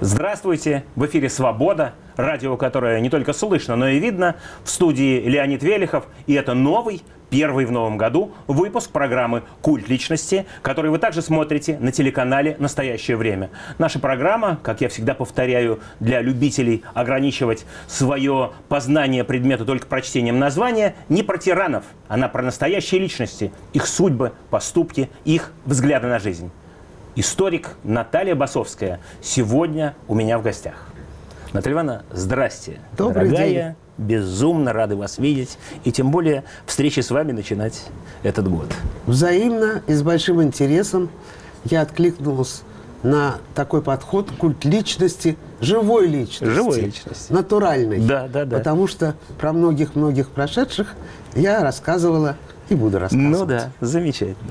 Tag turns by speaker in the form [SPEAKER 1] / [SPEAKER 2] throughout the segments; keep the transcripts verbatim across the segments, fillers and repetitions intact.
[SPEAKER 1] Здравствуйте! В эфире «Свобода», радио, которое не только слышно, но и видно. В студии Леонид Велихов. И это новый, первый в новом году, выпуск программы «Культ личности», который вы также смотрите на телеканале «Настоящее время». Наша программа, как я всегда повторяю, для любителей ограничивать свое познание предмета только прочтением названия, не про тиранов, она про настоящие личности, их судьбы, поступки, их взгляды на жизнь. Историк Наталья Басовская сегодня у меня в гостях. Наталья Ивановна, здрасте.
[SPEAKER 2] Добрый
[SPEAKER 1] Дорогая,
[SPEAKER 2] день.
[SPEAKER 1] Безумно рады вас видеть. И тем более встречи с вами начинать этот год.
[SPEAKER 2] Взаимно и с большим интересом я откликнулась на такой подход культ личности, живой личности.
[SPEAKER 1] Живой личности.
[SPEAKER 2] Натуральной.
[SPEAKER 1] Да, да, да.
[SPEAKER 2] Потому что про многих-многих прошедших я рассказывала и буду рассказывать.
[SPEAKER 1] Ну да, замечательно.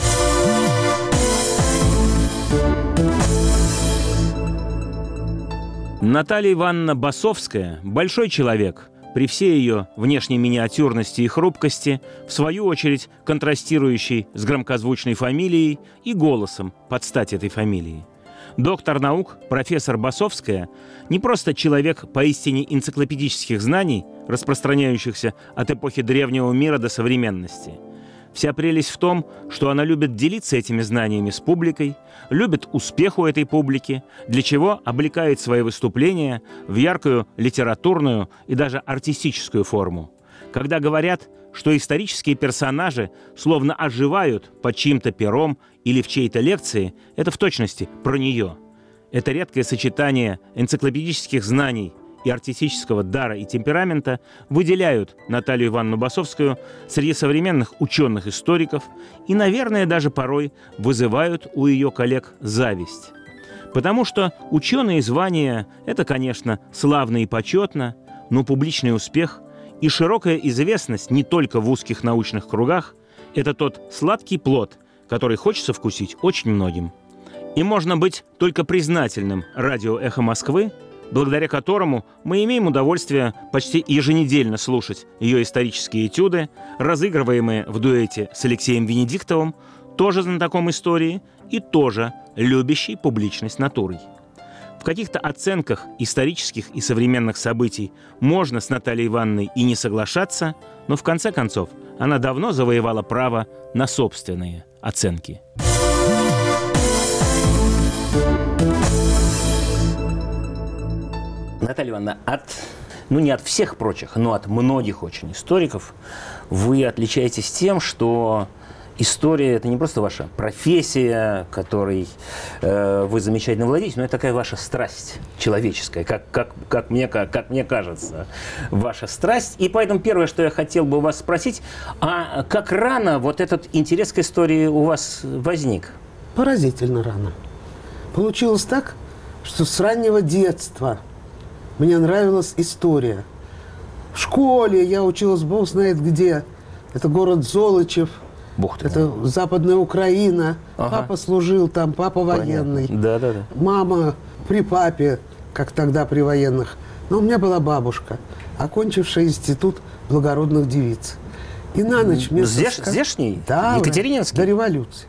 [SPEAKER 1] Наталья Ивановна Басовская – большой человек, при всей ее внешней миниатюрности и хрупкости, в свою очередь контрастирующий с громкозвучной фамилией и голосом под стать этой фамилии. Доктор наук, профессор Басовская – не просто человек поистине энциклопедических знаний, распространяющихся от эпохи древнего мира до современности. Вся прелесть в том, что она любит делиться этими знаниями с публикой, любит успех у этой публики, для чего облекает свои выступления в яркую литературную и даже артистическую форму. Когда говорят, что исторические персонажи словно оживают под чьим-то пером или в чьей-то лекции, это в точности про нее. Это редкое сочетание энциклопедических знаний и артистического дара и темперамента выделяют Наталью Ивановну Басовскую среди современных ученых-историков и, наверное, даже порой вызывают у ее коллег зависть. Потому что ученые звания – это, конечно, славно и почетно, но публичный успех и широкая известность не только в узких научных кругах – это тот сладкий плод, который хочется вкусить очень многим. И можно быть только признательным радио «Эхо Москвы», благодаря которому мы имеем удовольствие почти еженедельно слушать ее исторические этюды, разыгрываемые в дуэте с Алексеем Венедиктовым, тоже знатоком истории и тоже любящий публичность натурой. В каких-то оценках исторических и современных событий можно с Натальей Ивановной и не соглашаться, но в конце концов она давно завоевала право на собственные оценки. Наталья Ивановна, от, ну не от всех прочих, но от многих очень историков вы отличаетесь тем, что история – это не просто ваша профессия, которой э, вы замечательно владеете, но это такая ваша страсть человеческая, как, как, как, мне, как, как мне кажется, ваша страсть. И поэтому первое, что я хотел бы у вас спросить, а как рано вот этот интерес к истории у вас возник?
[SPEAKER 2] Поразительно рано. Получилось так, что с раннего детства мне нравилась история. В школе я училась, бог знает где. Это город Золочев.
[SPEAKER 1] Бух ты.
[SPEAKER 2] Это Западная Украина.
[SPEAKER 1] Ага.
[SPEAKER 2] Папа служил там, папа военный.
[SPEAKER 1] Да, да, да.
[SPEAKER 2] Мама при папе, как тогда при военных. Но у меня была бабушка, окончившая институт благородных девиц. И на ночь вместо...
[SPEAKER 1] Здесь,
[SPEAKER 2] сказ...
[SPEAKER 1] Здешний?
[SPEAKER 2] Да,
[SPEAKER 1] Екатерининский?
[SPEAKER 2] до революции.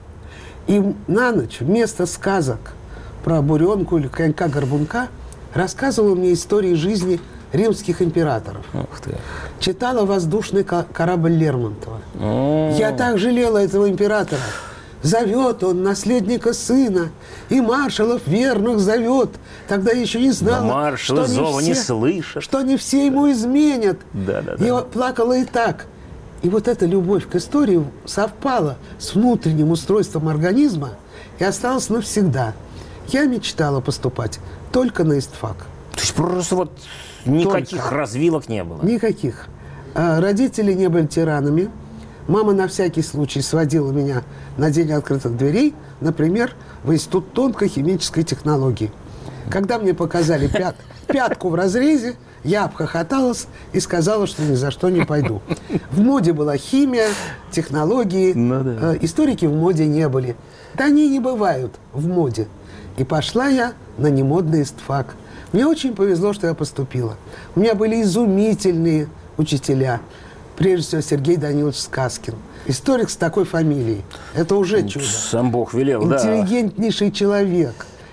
[SPEAKER 2] И на ночь вместо сказок про буренку или конька-горбунка рассказывала мне истории жизни римских императоров.
[SPEAKER 1] Ух ты.
[SPEAKER 2] Читала воздушный корабль Лермонтова.
[SPEAKER 1] О-о-о.
[SPEAKER 2] Я так жалела этого императора. Зовет он наследника сына, и маршалов верных зовет. Тогда еще не знала,
[SPEAKER 1] но маршалы
[SPEAKER 2] что,
[SPEAKER 1] зова
[SPEAKER 2] не,
[SPEAKER 1] не
[SPEAKER 2] все,
[SPEAKER 1] слышат.
[SPEAKER 2] что не все ему изменят.
[SPEAKER 1] Да, да, да.
[SPEAKER 2] Я плакала и так. И вот эта любовь к истории совпала с внутренним устройством организма и осталась навсегда. Я мечтала поступать только на истфак.
[SPEAKER 1] То есть просто вот никаких
[SPEAKER 2] Только.
[SPEAKER 1] развилок не было?
[SPEAKER 2] Никаких. А родители не были тиранами. Мама на всякий случай сводила меня на день открытых дверей, например, в Институт тонко-химической технологии. Когда мне показали пят, пятку в разрезе, я обхохоталась и сказала, что ни за что не пойду. В моде была химия, технологии.
[SPEAKER 1] Ну, да.
[SPEAKER 2] э, историки в моде не были. Да они не бывают в моде. И пошла я на немодный истфак. Мне очень повезло, что я поступила. У меня были изумительные учителя. Прежде всего, Сергей Данилович Сказкин. Историк с такой фамилией. Это уже чудо.
[SPEAKER 1] Сам Бог велел, да.
[SPEAKER 2] Интеллигентнейший человек.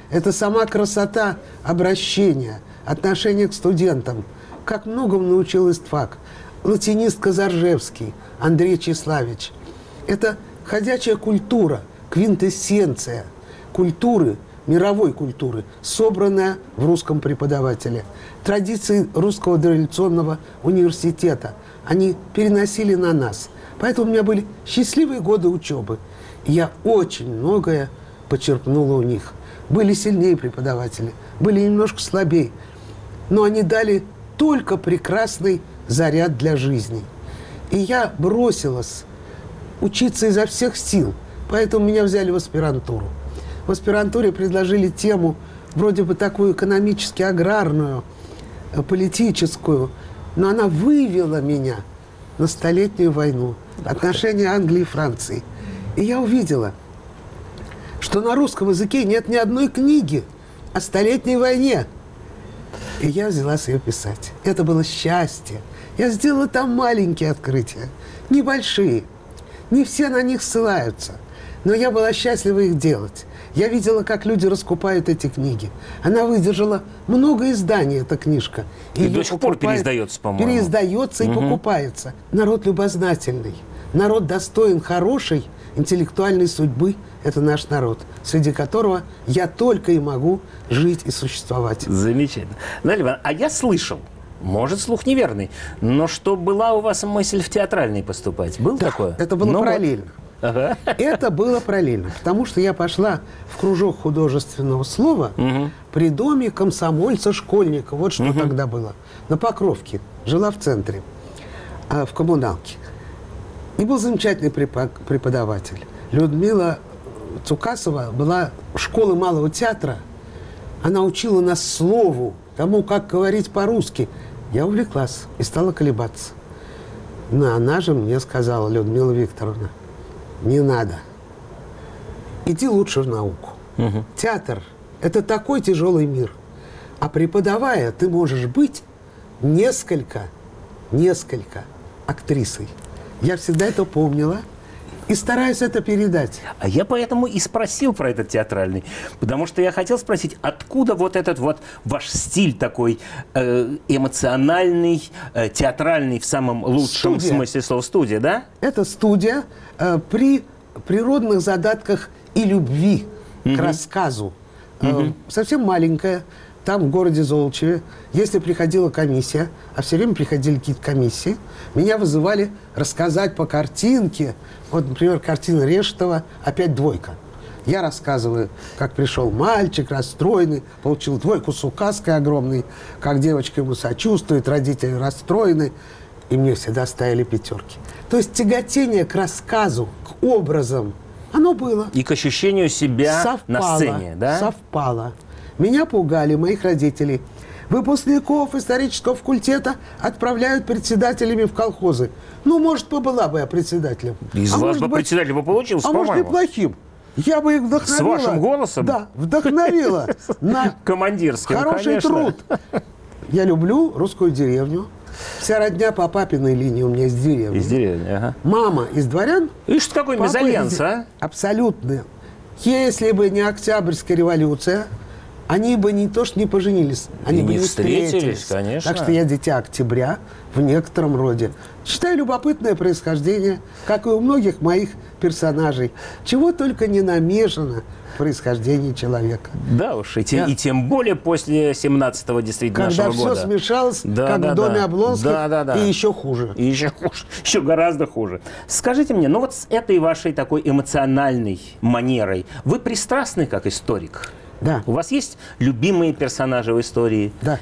[SPEAKER 2] Это сама красота обращения, отношения к студентам. Как многому научил истфак. Латинист Казаржевский, Андрей Числавич. Это ходячая культура, квинтэссенция культуры, мировой культуры, собранная в русском преподавателе. Традиции русского дореволюционного университета они переносили на нас. Поэтому у меня были счастливые годы учебы. И я очень многое почерпнула у них. Были сильнее преподаватели, были немножко слабее. Но они дали только прекрасный заряд для жизни. И я бросилась учиться изо всех сил. Поэтому меня взяли в аспирантуру. В аспирантуре предложили тему вроде бы такую экономически-аграрную, политическую. Но она вывела меня на Столетнюю войну, отношения Англии и Франции. И я увидела, что на русском языке нет ни одной книги о Столетней войне. И я взялась ее писать. Это было счастье. Я сделала там маленькие открытия, небольшие. Не все на них ссылаются, но я была счастлива их делать. Я видела, как люди раскупают эти книги. Она выдержала много изданий, эта книжка.
[SPEAKER 1] И, и до сих пор переиздается, по-моему.
[SPEAKER 2] Переиздается и угу. покупается. Народ любознательный, народ достоин хорошей интеллектуальной судьбы. Это наш народ, среди которого я только и могу жить и существовать.
[SPEAKER 1] Замечательно. Наталья Ивановна, а я слышал, может, слух неверный, но что была у вас мысль в театральный поступать? Было
[SPEAKER 2] да,
[SPEAKER 1] такое?
[SPEAKER 2] Это было
[SPEAKER 1] но
[SPEAKER 2] параллельно.
[SPEAKER 1] Вот... Ага.
[SPEAKER 2] Это было параллельно, потому что я пошла в кружок художественного слова угу. при доме комсомольца-школьника. Вот что угу. тогда было. На Покровке. Жила в центре, в коммуналке. И был замечательный преподаватель. Людмила Цукасова была школы малого театра. Она учила нас слову, тому, как говорить по-русски. Я увлеклась и стала колебаться. Но она же мне сказала, Людмила Викторовна, не надо. Иди лучше в науку. Угу. Театр – это такой тяжелый мир. А преподавая, ты можешь быть несколько, несколько актрисой. Я всегда это помнила и стараюсь это передать.
[SPEAKER 1] А я поэтому и спросил про этот театральный. Потому что я хотел спросить, откуда вот этот вот ваш стиль такой э, эмоциональный, э, театральный в самом лучшем студия. Смысле слова, студия, да?
[SPEAKER 2] Это студия э, при природных задатках и любви угу. к рассказу. Угу. Э, совсем маленькая. Там, в городе Золочеве, если приходила комиссия, а все время приходили какие-то комиссии, меня вызывали рассказать по картинке. Вот, например, картина Решетова «Опять двойка». Я рассказываю, как пришел мальчик расстроенный, получил двойку с указкой огромной, как девочка ему сочувствует, родители расстроены, и мне всегда ставили пятерки. То есть тяготение к рассказу, к образам, оно было.
[SPEAKER 1] И к ощущению себя совпало, на сцене, да?
[SPEAKER 2] Совпало. Меня пугали, моих родителей. Выпускников исторического факультета отправляют председателями в колхозы. Ну, может, побыла бы я председателем.
[SPEAKER 1] Из а вас бы быть, председатель бы получился,
[SPEAKER 2] а
[SPEAKER 1] по-моему.
[SPEAKER 2] А может, неплохим. Я бы их вдохновила.
[SPEAKER 1] С вашим голосом?
[SPEAKER 2] Да, вдохновила на
[SPEAKER 1] командирским,
[SPEAKER 2] хороший
[SPEAKER 1] конечно.
[SPEAKER 2] труд. Я люблю русскую деревню. Вся родня по папиной линии у меня из деревни.
[SPEAKER 1] Из деревни, ага.
[SPEAKER 2] Мама из дворян.
[SPEAKER 1] И что какой мезальянс, из... а?
[SPEAKER 2] Абсолютно. Если бы не Октябрьская революция, они бы не то что не поженились, они
[SPEAKER 1] и
[SPEAKER 2] бы
[SPEAKER 1] не
[SPEAKER 2] не
[SPEAKER 1] встретились,
[SPEAKER 2] встретились.
[SPEAKER 1] конечно.
[SPEAKER 2] Так что я дитя октября в некотором роде. Считаю любопытное происхождение, как и у многих моих персонажей. Чего только не намешано в происхождении человека.
[SPEAKER 1] Да уж, и, те,
[SPEAKER 2] да.
[SPEAKER 1] и тем более после семнадцатого действительно
[SPEAKER 2] Когда
[SPEAKER 1] нашего года.
[SPEAKER 2] Когда все смешалось,
[SPEAKER 1] да,
[SPEAKER 2] как
[SPEAKER 1] да,
[SPEAKER 2] в доме
[SPEAKER 1] да.
[SPEAKER 2] Облонских,
[SPEAKER 1] да, да, да.
[SPEAKER 2] и еще хуже.
[SPEAKER 1] И еще хуже, еще гораздо хуже. Скажите мне, ну вот с этой вашей такой эмоциональной манерой вы пристрастны как историк?
[SPEAKER 2] Да.
[SPEAKER 1] У вас есть любимые персонажи в истории?
[SPEAKER 2] Да.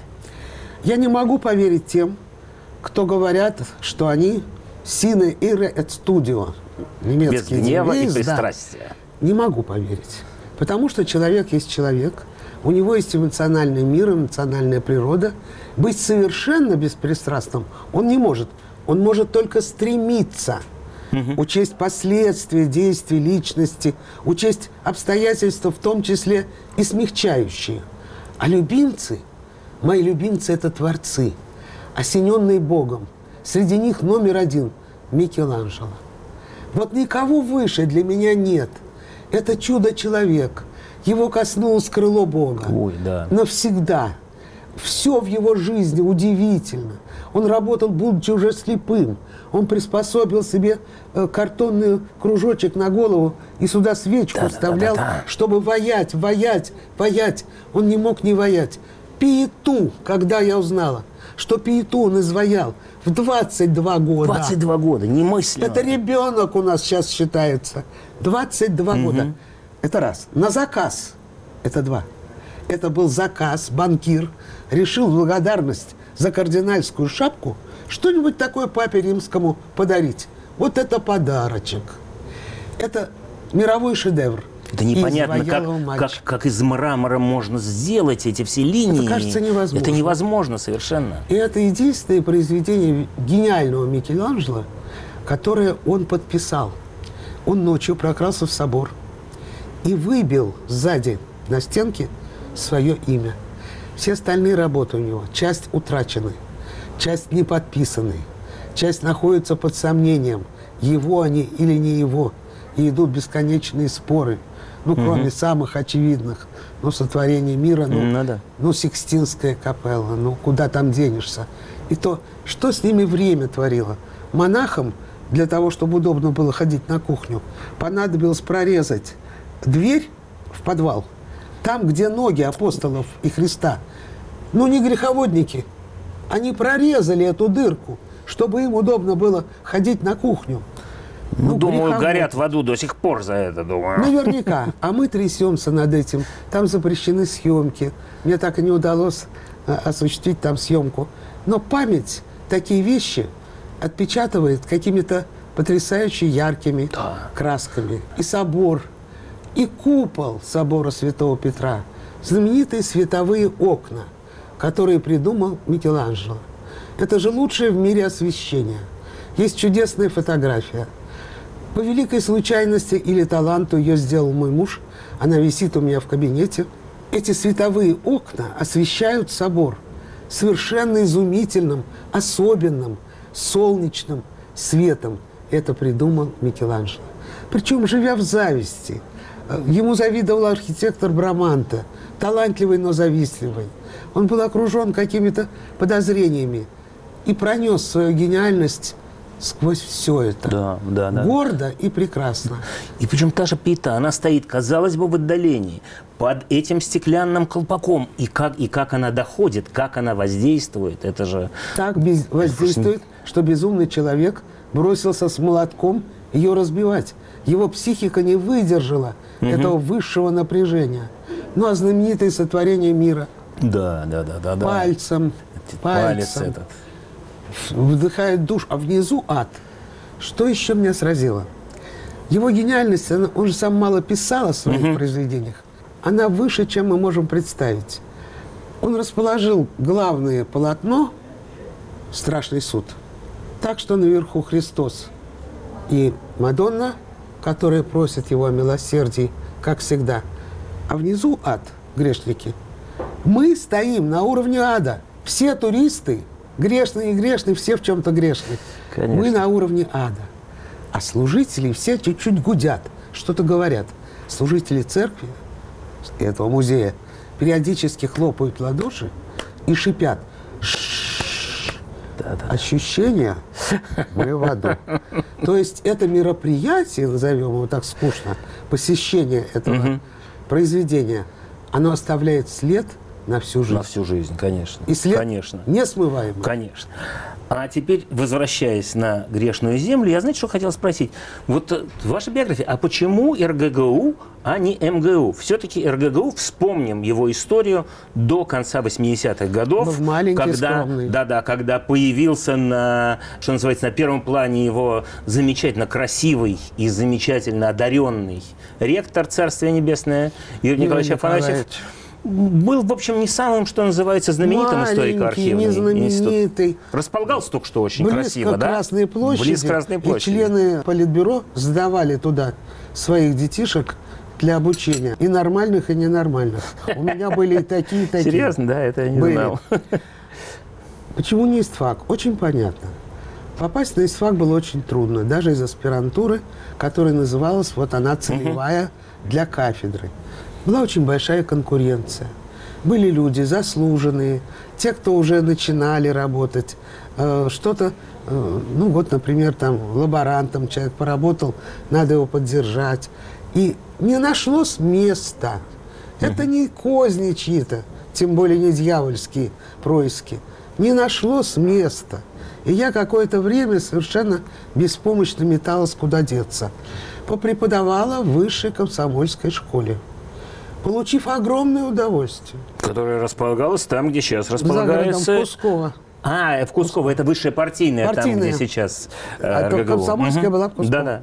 [SPEAKER 2] Я не могу поверить тем, кто говорят, что они «sine ire et studio».
[SPEAKER 1] Без гнева девиз, и пристрастия.
[SPEAKER 2] Да. Не могу поверить. Потому что человек есть человек, у него есть эмоциональный мир, эмоциональная природа. Быть совершенно беспристрастным он не может. Он может только стремиться. Угу. Учесть последствия действий личности, учесть обстоятельства, в том числе и смягчающие. А любимцы, мои любимцы – это творцы, осененные Богом. Среди них номер один – Микеланджело. Вот никого выше для меня нет. Это чудо-человек. Его коснулось крыло Бога.
[SPEAKER 1] Ой, да.
[SPEAKER 2] Навсегда. Все в его жизни удивительно. Он работал, будучи уже слепым. Он приспособил себе э, картонный кружочек на голову и сюда свечку
[SPEAKER 1] да,
[SPEAKER 2] вставлял,
[SPEAKER 1] да, да, да.
[SPEAKER 2] чтобы воять, воять, воять. Он не мог не воять. Пиету, когда я узнала, что пиету он изваял в двадцать два года.
[SPEAKER 1] двадцать два года, немыслимо.
[SPEAKER 2] Это ребенок у нас сейчас считается. двадцать два угу. года. Это раз. На заказ. Это два. Это был заказ, банкир решил в благодарность за кардинальскую шапку что-нибудь такое папе римскому подарить. Вот это подарочек. Это мировой шедевр.
[SPEAKER 1] Это непонятно, как, как, как из мрамора можно сделать эти все линии.
[SPEAKER 2] Это кажется невозможно.
[SPEAKER 1] Это невозможно совершенно.
[SPEAKER 2] И это единственное произведение гениального Микеланджело, которое он подписал. Он ночью прокрался в собор и выбил сзади на стенке свое имя. Все остальные работы у него, часть утрачены, часть не подписаны, часть находится под сомнением, его они или не его. И идут бесконечные споры. Ну, кроме угу. самых очевидных. Ну, сотворение мира, ну,
[SPEAKER 1] ну, да.
[SPEAKER 2] ну, Сикстинская капелла, ну, куда там денешься. И то, что с ними время творило. Монахам, для того, чтобы удобно было ходить на кухню, понадобилось прорезать дверь в подвал. Там, где ноги апостолов и Христа. Ну, не греховодники. Они прорезали эту дырку, чтобы им удобно было ходить на кухню.
[SPEAKER 1] Ну, ну, думаю, греховод. Горят в аду до сих пор за это, думаю.
[SPEAKER 2] Наверняка. А мы трясемся над этим. Там запрещены съемки. Мне так и не удалось а, осуществить там съемку. Но память такие вещи отпечатывает какими-то потрясающе яркими да. красками. И собор, и купол собора Святого Петра. Знаменитые световые окна, которые придумал Микеланджело. Это же лучшее в мире освещение. Есть чудесная фотография. По великой случайности или таланту ее сделал мой муж. Она висит у меня в кабинете. Эти световые окна освещают собор совершенно изумительным, особенным, солнечным светом. Это придумал Микеланджело. Причем, живя в зависти. Ему завидовал архитектор Браманте, талантливый, но завистливый. Он был окружен какими-то подозрениями и пронес свою гениальность сквозь все это.
[SPEAKER 1] Да, да, да.
[SPEAKER 2] Гордо и прекрасно.
[SPEAKER 1] И причем та же пиета, она стоит, казалось бы, в отдалении, под этим стеклянным колпаком. И как, и как она доходит, как она воздействует, это же...
[SPEAKER 2] Так без... воздействует, что безумный человек бросился с молотком ее разбивать. Его психика не выдержала угу. этого высшего напряжения. Ну, а знаменитое сотворение мира.
[SPEAKER 1] Да, да, да, да.
[SPEAKER 2] Пальцем,
[SPEAKER 1] да.
[SPEAKER 2] пальцем.
[SPEAKER 1] Палец этот.
[SPEAKER 2] Вдыхает душ, а внизу ад. Что еще меня сразило? Его гениальность, она, он же сам мало писал о своих угу. произведениях. Она выше, чем мы можем представить. Он расположил главное полотно, страшный суд, так что наверху Христос и Мадонна, которая просит его о милосердии, как всегда, а внизу ад, грешники. Мы стоим на уровне ада. Все туристы, грешные и грешные, все в чем-то грешны. Конечно. Мы на уровне ада. А служители все чуть-чуть гудят, что-то говорят. Служители церкви, этого музея, периодически хлопают в ладоши и шипят. Да, да. Ощущение, мы в аду. То есть это мероприятие, назовем его так скучно, посещение этого угу. произведения, оно оставляет след на всю жизнь.
[SPEAKER 1] На всю жизнь, конечно.
[SPEAKER 2] И след
[SPEAKER 1] конечно.
[SPEAKER 2] несмываемый.
[SPEAKER 1] Конечно. А теперь, возвращаясь на грешную землю, я, знаете, что хотел спросить? Вот ваша биография, а почему эр гэ гэ у, а не эм гэ у? Все-таки эр гэ гэ у, вспомним его историю до конца восьмидесятых годов, когда, да, да, когда появился на, что называется, на первом плане его замечательно красивый и замечательно одаренный ректор Царствия Небесное Юрий Николаевич Афанасьев. Был, в общем, не самым, что называется, знаменитым историко-архивным институтом. Располагался только что очень
[SPEAKER 2] близко
[SPEAKER 1] красиво, да?
[SPEAKER 2] Красной площади,
[SPEAKER 1] Близ Красной площади.
[SPEAKER 2] И члены Политбюро сдавали туда своих детишек для обучения. И нормальных, и ненормальных. У меня были и такие, и такие.
[SPEAKER 1] Серьезно? Да, это я не знал.
[SPEAKER 2] Почему не ИСТФАК? Очень понятно. Попасть на ИСТФАК было очень трудно. Даже из аспирантуры, которая называлась, вот она целевая для кафедры. была очень большая конкуренция. Были люди заслуженные, те, кто уже начинали работать, э, что-то, э, ну вот, например, там лаборантом человек поработал, надо его поддержать. И не нашлось места. Это не козни чьи-то, тем более не дьявольские происки. Не нашлось места. И я какое-то время совершенно беспомощно металась, куда деться. Попреподавала в высшей комсомольской школе, получив огромное удовольствие.
[SPEAKER 1] Которая располагалась там, где сейчас располагается...
[SPEAKER 2] За городом Кусково.
[SPEAKER 1] А, в Кусково. Это высшая партийная, партийная. Там, где сейчас э,
[SPEAKER 2] а то комсомольская угу. была в Кусково.
[SPEAKER 1] Да-да.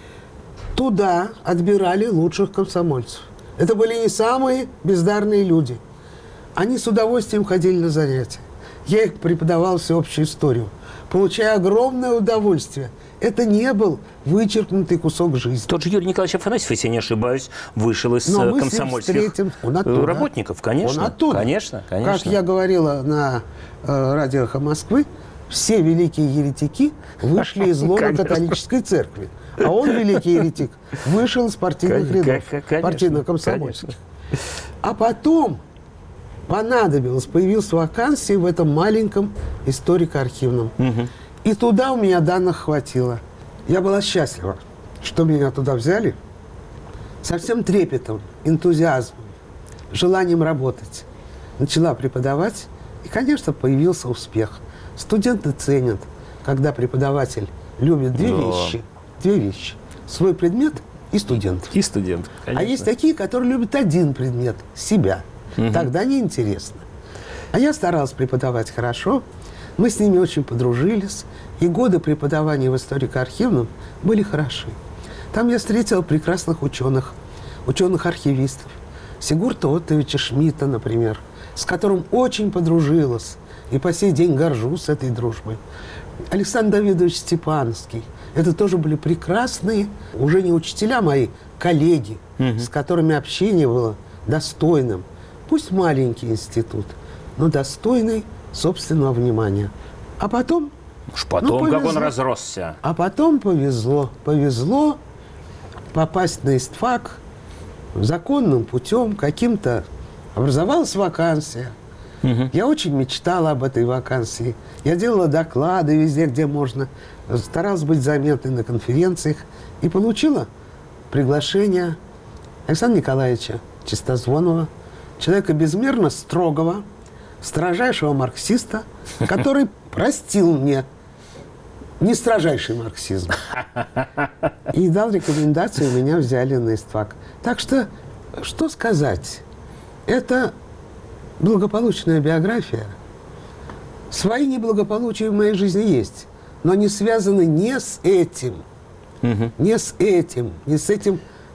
[SPEAKER 2] Туда отбирали лучших комсомольцев. Это были не самые бездарные люди. Они с удовольствием ходили на занятия. Я их преподавал всеобщую историю, получая огромное удовольствие. Это не был вычеркнутый кусок жизни.
[SPEAKER 1] Тот же Юрий Николаевич Афанасьев, если я не ошибаюсь, вышел из
[SPEAKER 2] Но
[SPEAKER 1] комсомольских работников. Конечно,
[SPEAKER 2] Он оттуда.
[SPEAKER 1] Конечно, конечно.
[SPEAKER 2] Как я говорила на э, радио «Эхо Москвы», все великие еретики вышли из лона католической церкви. А он, великий еретик, вышел из партийных рядов, партийно-комсомольских. А потом понадобилось, появилась вакансия в этом маленьком историко-архивном. Угу. И туда у меня данных хватило. Я была счастлива, что меня туда взяли со всем трепетом, энтузиазмом, желанием работать. Начала преподавать, и, конечно, появился успех. Студенты ценят, когда преподаватель любит две
[SPEAKER 1] Но...
[SPEAKER 2] вещи. Две вещи. Свой предмет и студент.
[SPEAKER 1] И студент, конечно.
[SPEAKER 2] А есть такие, которые любят один предмет – себя. Угу. Тогда неинтересно. А я старалась преподавать хорошо. Мы с ними очень подружились. И годы преподавания в историко-архивном были хороши. Там я встретила прекрасных ученых, ученых-архивистов. Сигурта Оттовича Шмидта, например, с которым очень подружилась. И по сей день горжусь этой дружбой. Александр Давидович Степановский. Это тоже были прекрасные, уже не учителя мои, коллеги, угу. с которыми общение было достойным. Пусть маленький институт, но достойный собственного внимания. А потом...
[SPEAKER 1] Уж потом, ну, как он разросся.
[SPEAKER 2] А потом повезло. Повезло попасть на ИСТФАК законным путем, каким-то... Образовалась вакансия. Угу. Я очень мечтала об этой вакансии. Я делала доклады везде, где можно. Старалась быть заметной на конференциях. И получила приглашение Александра Николаевича Чистозвонова, человека безмерно строгого, строжайшего марксиста, который простил мне не строжайший марксизм. И дал рекомендацию, меня взяли на ИСТФАК. Так что, что сказать? Это благополучная биография. Свои неблагополучия в моей жизни есть, но они связаны не с этим. Угу. Не с этим. Не с этим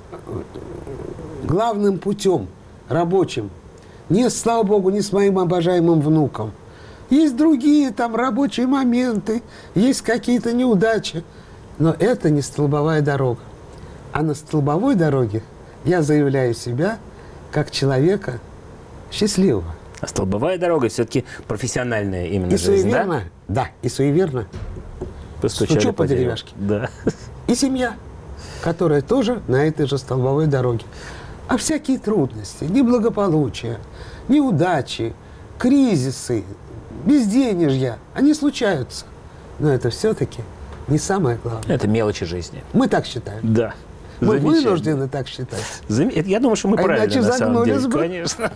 [SPEAKER 2] главным путем, рабочим. Не, слава богу, не с моим обожаемым внуком. Есть другие там рабочие моменты, есть какие-то неудачи. Но это не столбовая дорога. А на столбовой дороге я заявляю себя как человека счастливого.
[SPEAKER 1] А столбовая дорога все-таки профессиональная именно
[SPEAKER 2] и
[SPEAKER 1] жизнь,
[SPEAKER 2] суеверно, да? Да, и суеверно.
[SPEAKER 1] Постучали
[SPEAKER 2] Стучу
[SPEAKER 1] по,
[SPEAKER 2] по деревяшке.
[SPEAKER 1] Да.
[SPEAKER 2] И семья, которая тоже на этой же столбовой дороге. А всякие трудности, неблагополучия, неудачи, кризисы, безденежья, они случаются. Но это все-таки не самое главное.
[SPEAKER 1] Это мелочи жизни.
[SPEAKER 2] Мы так считаем.
[SPEAKER 1] Да.
[SPEAKER 2] Мы вынуждены так считать.
[SPEAKER 1] Зам... Я думаю, что мы а правильно на самом деле.
[SPEAKER 2] Бы.
[SPEAKER 1] Конечно.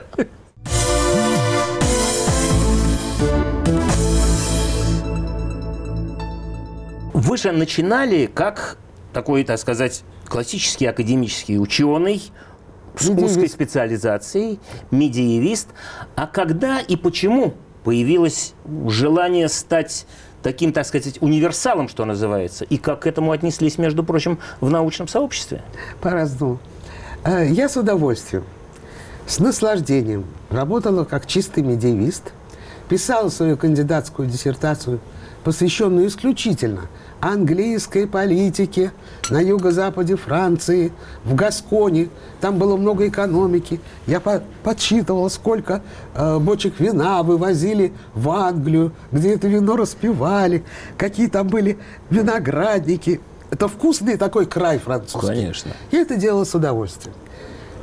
[SPEAKER 1] Вы же начинали как такой, так сказать, классический академический ученый с узкой специализацией, медиевист. А когда и почему появилось желание стать таким, так сказать, универсалом, что называется, и как к этому отнеслись, между прочим, в научном сообществе?
[SPEAKER 2] По-разному. Я с удовольствием, с наслаждением работала как чистый медиевист, писала свою кандидатскую диссертацию, посвященную исключительно английской политике на юго-западе Франции, в Гасконе. Там было много экономики. Я по- подсчитывала, сколько э, бочек вина вывозили в Англию, где это вино распивали, какие там были виноградники. Это вкусный такой край французский.
[SPEAKER 1] Конечно.
[SPEAKER 2] Я это делала с удовольствием.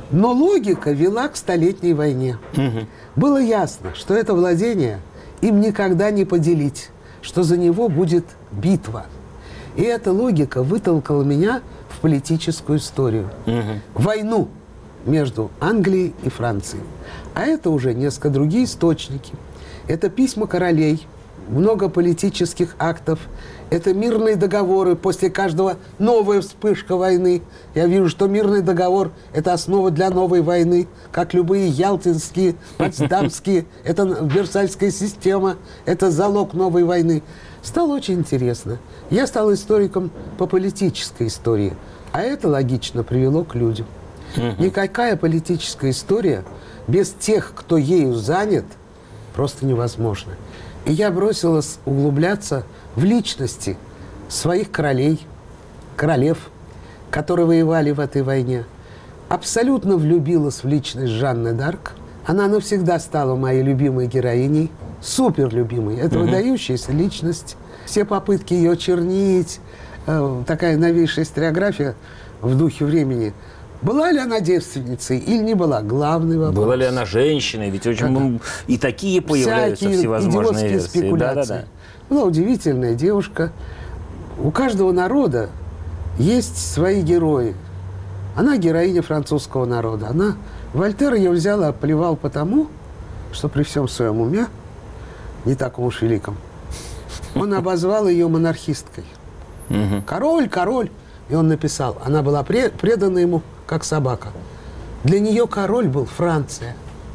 [SPEAKER 2] Но логика вела к Столетней войне. Угу. Было ясно, что это владение им никогда не поделить, что за него будет битва. И эта логика вытолкала меня в политическую историю. Угу. Войну между Англией и Францией. А это уже несколько другие источники. Это письма королей, много политических актов. Это мирные договоры. После каждого новая вспышка войны. Я вижу, что мирный договор – это основа для новой войны. Как любые ялтинские, потсдамские. Это Версальская система. Это залог новой войны. Стало очень интересно. Я стал историком по политической истории. А это логично привело к людям. Никакая политическая история без тех, кто ею занят, просто невозможна. И я бросилась углубляться в личности своих королей, королев, которые воевали в этой войне. Абсолютно влюбилась в личность Жанны д'Арк. Она навсегда стала моей любимой героиней, супер любимой. Это mm-hmm. выдающаяся личность. Все попытки ее чернить, э, такая новейшая историография в духе времени. Была ли она девственницей или не была? Главный вопрос.
[SPEAKER 1] Была ли она женщиной? Ведь очень да. и такие появляются
[SPEAKER 2] всякие
[SPEAKER 1] всевозможные
[SPEAKER 2] версии. Спекуляции. Да, да, да. Была удивительная девушка. У каждого народа есть свои герои. Она героиня французского народа. Она Вольтер ее взял и оплевал потому, что при всем своем уме, не таком уж великом, он обозвал ее монархисткой. Король, король. И он написал, она была предана ему, как собака. Для нее король был Франция.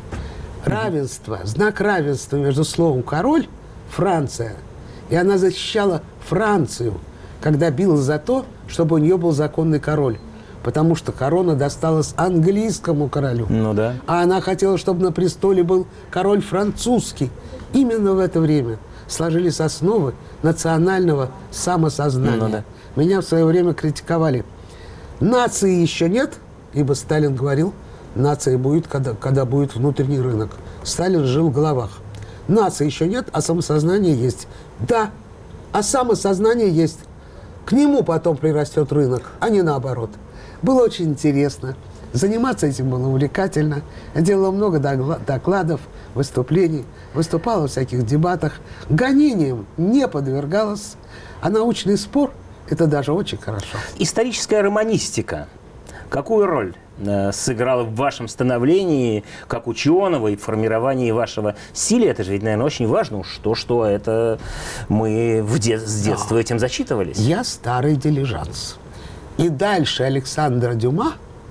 [SPEAKER 2] Равенство, знак равенства между словом «король» – Франция. И она защищала Францию, когда билась за то, чтобы у нее был законный король. Потому что корона досталась английскому королю.
[SPEAKER 1] Ну да.
[SPEAKER 2] А она хотела, чтобы на престоле был король французский. Именно в это время сложились основы национального самосознания. Ну, да. Меня в свое время критиковали. Нации еще нет, ибо Сталин говорил, нация будет, когда, когда будет внутренний рынок. Сталин жил в головах. Нации еще нет, а самосознание есть. Да, а самосознание есть. К нему потом прирастет рынок, а не наоборот. Было очень интересно. Заниматься этим было увлекательно. Я делала много докладов, выступлений, выступала в всяких дебатах. Гонениям не подвергалась. А научный спор – это даже очень хорошо.
[SPEAKER 1] Историческая романистика. Какую роль э, сыграла в вашем становлении как ученого и в формировании вашего стиля? Это же ведь, наверное, очень важно. Что, что это мы в де- с детства да. этим зачитывались.
[SPEAKER 2] Я старый дилижанс. И дальше Александра Дюма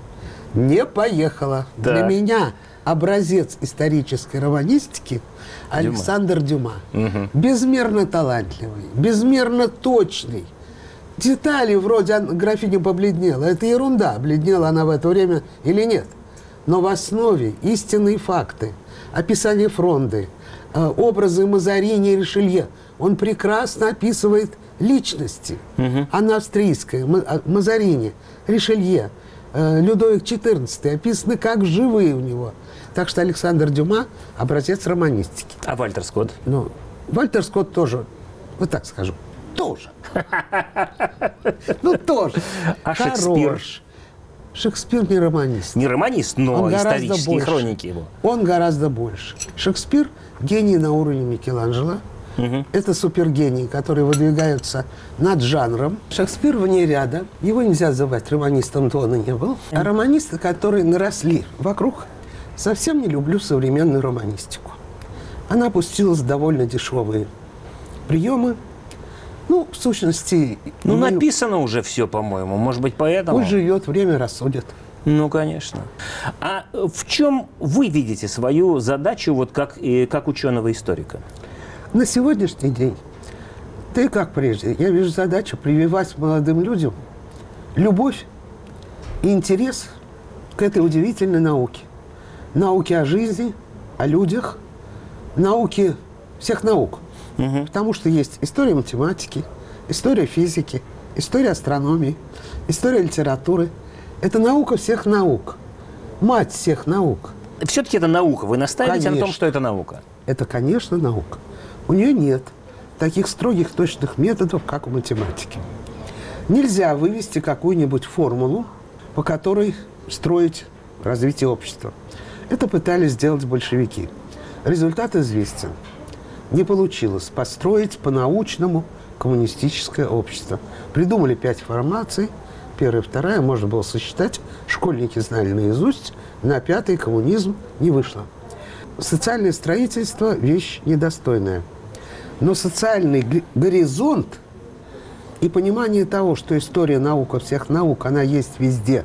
[SPEAKER 2] не поехала. Да. Для меня образец исторической романистики Александр Дюма. Дюма. Угу. Безмерно талантливый, безмерно точный. Детали вроде графиня побледнела. Это ерунда, бледнела она в это время или нет. Но в основе истинные факты, описание Фронды, образы Мазарини и Ришелье. Он прекрасно описывает личности. Угу. Анна Австрийская, Мазарини, Ришелье, Людовик четырнадцатый описаны как живые у него. Так что Александр Дюма – образец романистики.
[SPEAKER 1] А Вальтер Скотт?
[SPEAKER 2] Ну, Вальтер Скотт тоже, вот так скажу, тоже. Ну, тоже.
[SPEAKER 1] А Шекспир?
[SPEAKER 2] Шекспир не романист.
[SPEAKER 1] Не романист, но исторические хроники его.
[SPEAKER 2] Он гораздо больше. Шекспир – гений на уровне Микеланджело. Угу. Это супергении, которые выдвигаются над жанром. Шекспир вне ряда. Его нельзя называть романистом, то он и не был. А романисты, которые наросли вокруг, совсем не люблю современную романистику. Она опустилась в довольно дешевые приемы. Ну, в сущности...
[SPEAKER 1] Ну, мы... написано уже все, по-моему. Может быть, поэтому...
[SPEAKER 2] Пусть живет, время рассудит.
[SPEAKER 1] Ну, конечно. А в чем вы видите свою задачу, вот как, и, как ученого-историка?
[SPEAKER 2] На сегодняшний день, да и как прежде, я вижу задачу прививать молодым людям любовь и интерес к этой удивительной науке. Науке о жизни, о людях, науке всех наук. Угу. Потому что есть история математики, история физики, история астрономии, история литературы. Это наука всех наук. Мать всех наук.
[SPEAKER 1] Все-таки это наука. Вы настаиваете
[SPEAKER 2] конечно.
[SPEAKER 1] на том, что это наука?
[SPEAKER 2] Это, конечно, наука. У нее нет таких строгих точных методов, как у математики. Нельзя вывести какую-нибудь формулу, по которой строить развития общества. Это пытались сделать большевики. Результат известен. Не получилось построить по-научному коммунистическое общество. Придумали пять формаций. Первая, вторая, можно было сосчитать. Школьники знали наизусть. На пятый коммунизм не вышло. Социальное строительство – вещь недостойная. Но социальный горизонт и понимание того, что история наука всех наук, она есть везде.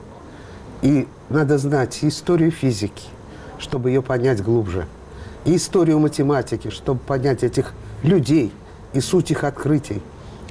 [SPEAKER 2] И надо знать историю физики, чтобы ее понять глубже. И историю математики, чтобы понять этих людей и суть их открытий.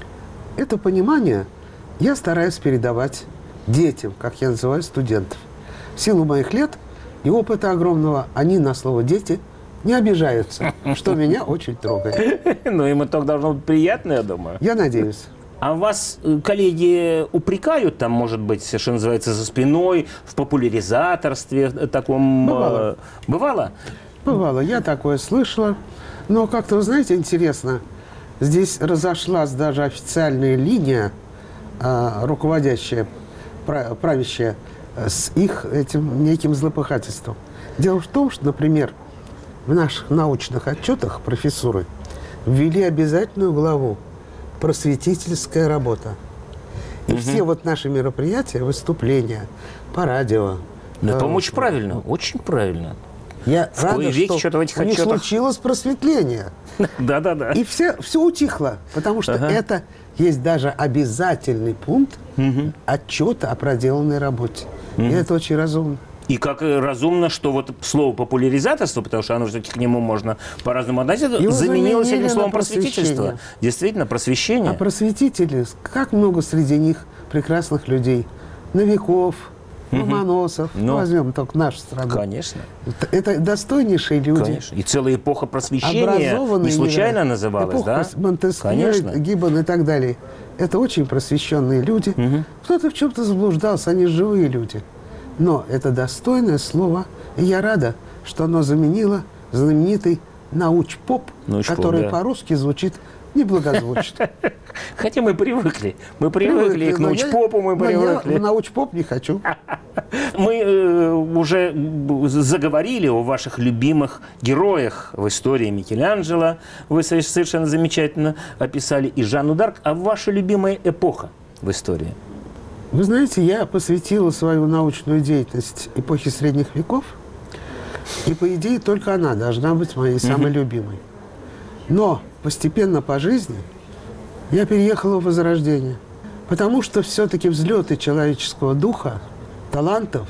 [SPEAKER 2] Это понимание я стараюсь передавать детям, как я называю студентов. В силу моих лет и опыта огромного, они на слово «дети» не обижаются, что меня очень трогает.
[SPEAKER 1] Ну, им итог должно быть приятный, я думаю.
[SPEAKER 2] Я надеюсь.
[SPEAKER 1] А вас коллеги упрекают, там, может быть, что называется, за спиной, в популяризаторстве таком?
[SPEAKER 2] Бывало.
[SPEAKER 1] Бывало?
[SPEAKER 2] Бывало. Я такое слышала. Но как-то, вы знаете, интересно, здесь разошлась даже официальная линия, руководящая, правящая, с их этим неким злопыхательством. Дело в том, что, например, в наших научных отчетах профессуры ввели обязательную главу «Просветительская работа». И угу. все вот наши мероприятия, выступления по радио.
[SPEAKER 1] Ну, это очень правильно, очень правильно.
[SPEAKER 2] Я
[SPEAKER 1] в
[SPEAKER 2] рада,
[SPEAKER 1] веки
[SPEAKER 2] что
[SPEAKER 1] в этих
[SPEAKER 2] у них
[SPEAKER 1] отчетах
[SPEAKER 2] случилось просветление.
[SPEAKER 1] Да-да-да.
[SPEAKER 2] И все, все утихло, потому что ага. это есть даже обязательный пункт угу. отчета о проделанной работе. Угу. И это очень разумно.
[SPEAKER 1] И как разумно, что вот слово популяризаторство, потому что оно все-таки к нему можно по-разному относиться, его заменилось этим словом просветительство. Действительно, просвещение.
[SPEAKER 2] А просветители, как много среди них прекрасных людей. Новиков, Ломоносов.
[SPEAKER 1] Ну,
[SPEAKER 2] возьмем только нашу страну.
[SPEAKER 1] Конечно.
[SPEAKER 2] Это, это достойнейшие люди.
[SPEAKER 1] Конечно. И целая эпоха просвещения не случайно называлась,
[SPEAKER 2] эпоха
[SPEAKER 1] да?
[SPEAKER 2] Монтескье, Гиббон и так далее. Это очень просвещенные люди. Угу. Кто-то в чем-то заблуждался, они живые люди. Но это достойное слово, и я рада, что оно заменило знаменитый науч-поп,
[SPEAKER 1] Науч-поп,
[SPEAKER 2] который
[SPEAKER 1] да.
[SPEAKER 2] по-русски звучит неблагозвучно.
[SPEAKER 1] Хотя мы привыкли. Мы привыкли, привыкли к научпопу, мы привыкли.
[SPEAKER 2] Я в научпоп не хочу.
[SPEAKER 1] Мы э, уже заговорили о ваших любимых героях в истории. Микеланджело вы совершенно замечательно описали, и Жанну д'Арк. А ваша любимая эпоха в истории?
[SPEAKER 2] Вы знаете, я посвятила свою научную деятельность эпохе средних веков, и, по идее, только она должна быть моей самой mm-hmm. любимой. Но постепенно по жизни я переехала в Возрождение, потому что все-таки взлеты человеческого духа, талантов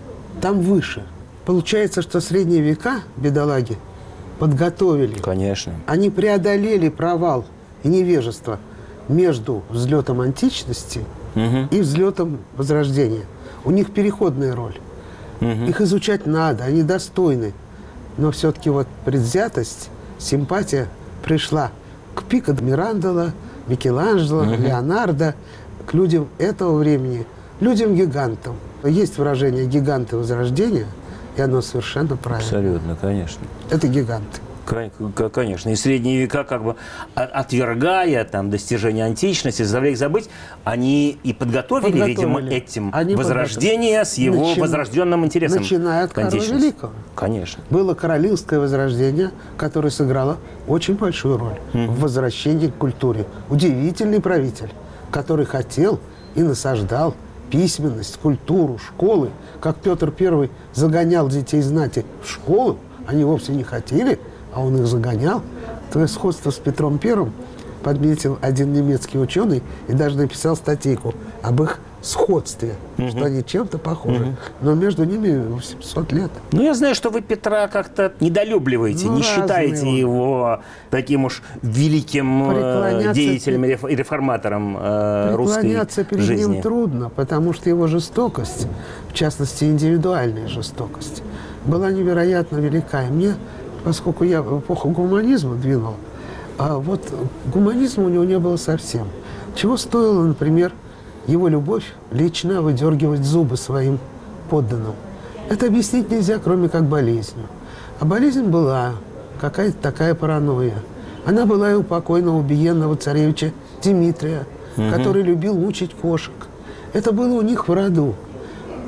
[SPEAKER 2] там выше. Получается, что средние века, бедолаги, подготовили.
[SPEAKER 1] Конечно.
[SPEAKER 2] Они преодолели провал и невежество между взлетом античности угу. и взлетом Возрождения. У них переходная роль. Угу. Их изучать надо, они достойны. Но все-таки вот предвзятость, симпатия пришла к Пико де Мирандола, Микеланджело, угу. Леонардо, к людям этого времени, людям-гигантам. Есть выражение «гиганты Возрождения», и оно совершенно правильно.
[SPEAKER 1] Абсолютно, конечно.
[SPEAKER 2] Это гиганты.
[SPEAKER 1] Конечно. И средние века, как бы отвергая там достижения античности, заставляя их забыть, они и подготовили, подготовили. видимо, этим они возрождение с его Начи... возрожденным интересом.
[SPEAKER 2] Начиная от Карла Великого.
[SPEAKER 1] Конечно.
[SPEAKER 2] Было Каролинское возрождение, которое сыграло очень большую роль mm-hmm. в возвращении к культуре. Удивительный правитель, который хотел и насаждал письменность, культуру, школы. Как Петр Первый загонял детей знати в школу, они вовсе не хотели, а он их загонял. То есть сходство с Петром Первым подметил один немецкий ученый и даже написал статейку об их сходстве, угу. что они чем-то похожи. Угу. Но между ними восемьсот лет.
[SPEAKER 1] Ну, я знаю, что вы Петра как-то недолюбливаете, ну, не считаете он. его таким уж великим деятелем и реформатором э, русской жизни.
[SPEAKER 2] Преклоняться перед ним трудно, потому что его жестокость, в частности, индивидуальная жестокость, была невероятно велика. И мне, поскольку я в эпоху гуманизма двинул, а вот гуманизма у него не было совсем. Чего стоило, например, его любовь лично выдергивать зубы своим подданным. Это объяснить нельзя, кроме как болезнью. А болезнь была какая-то такая паранойя. Она была и у покойного убиенного царевича Дмитрия, угу. который любил мучить кошек. Это было у них в роду.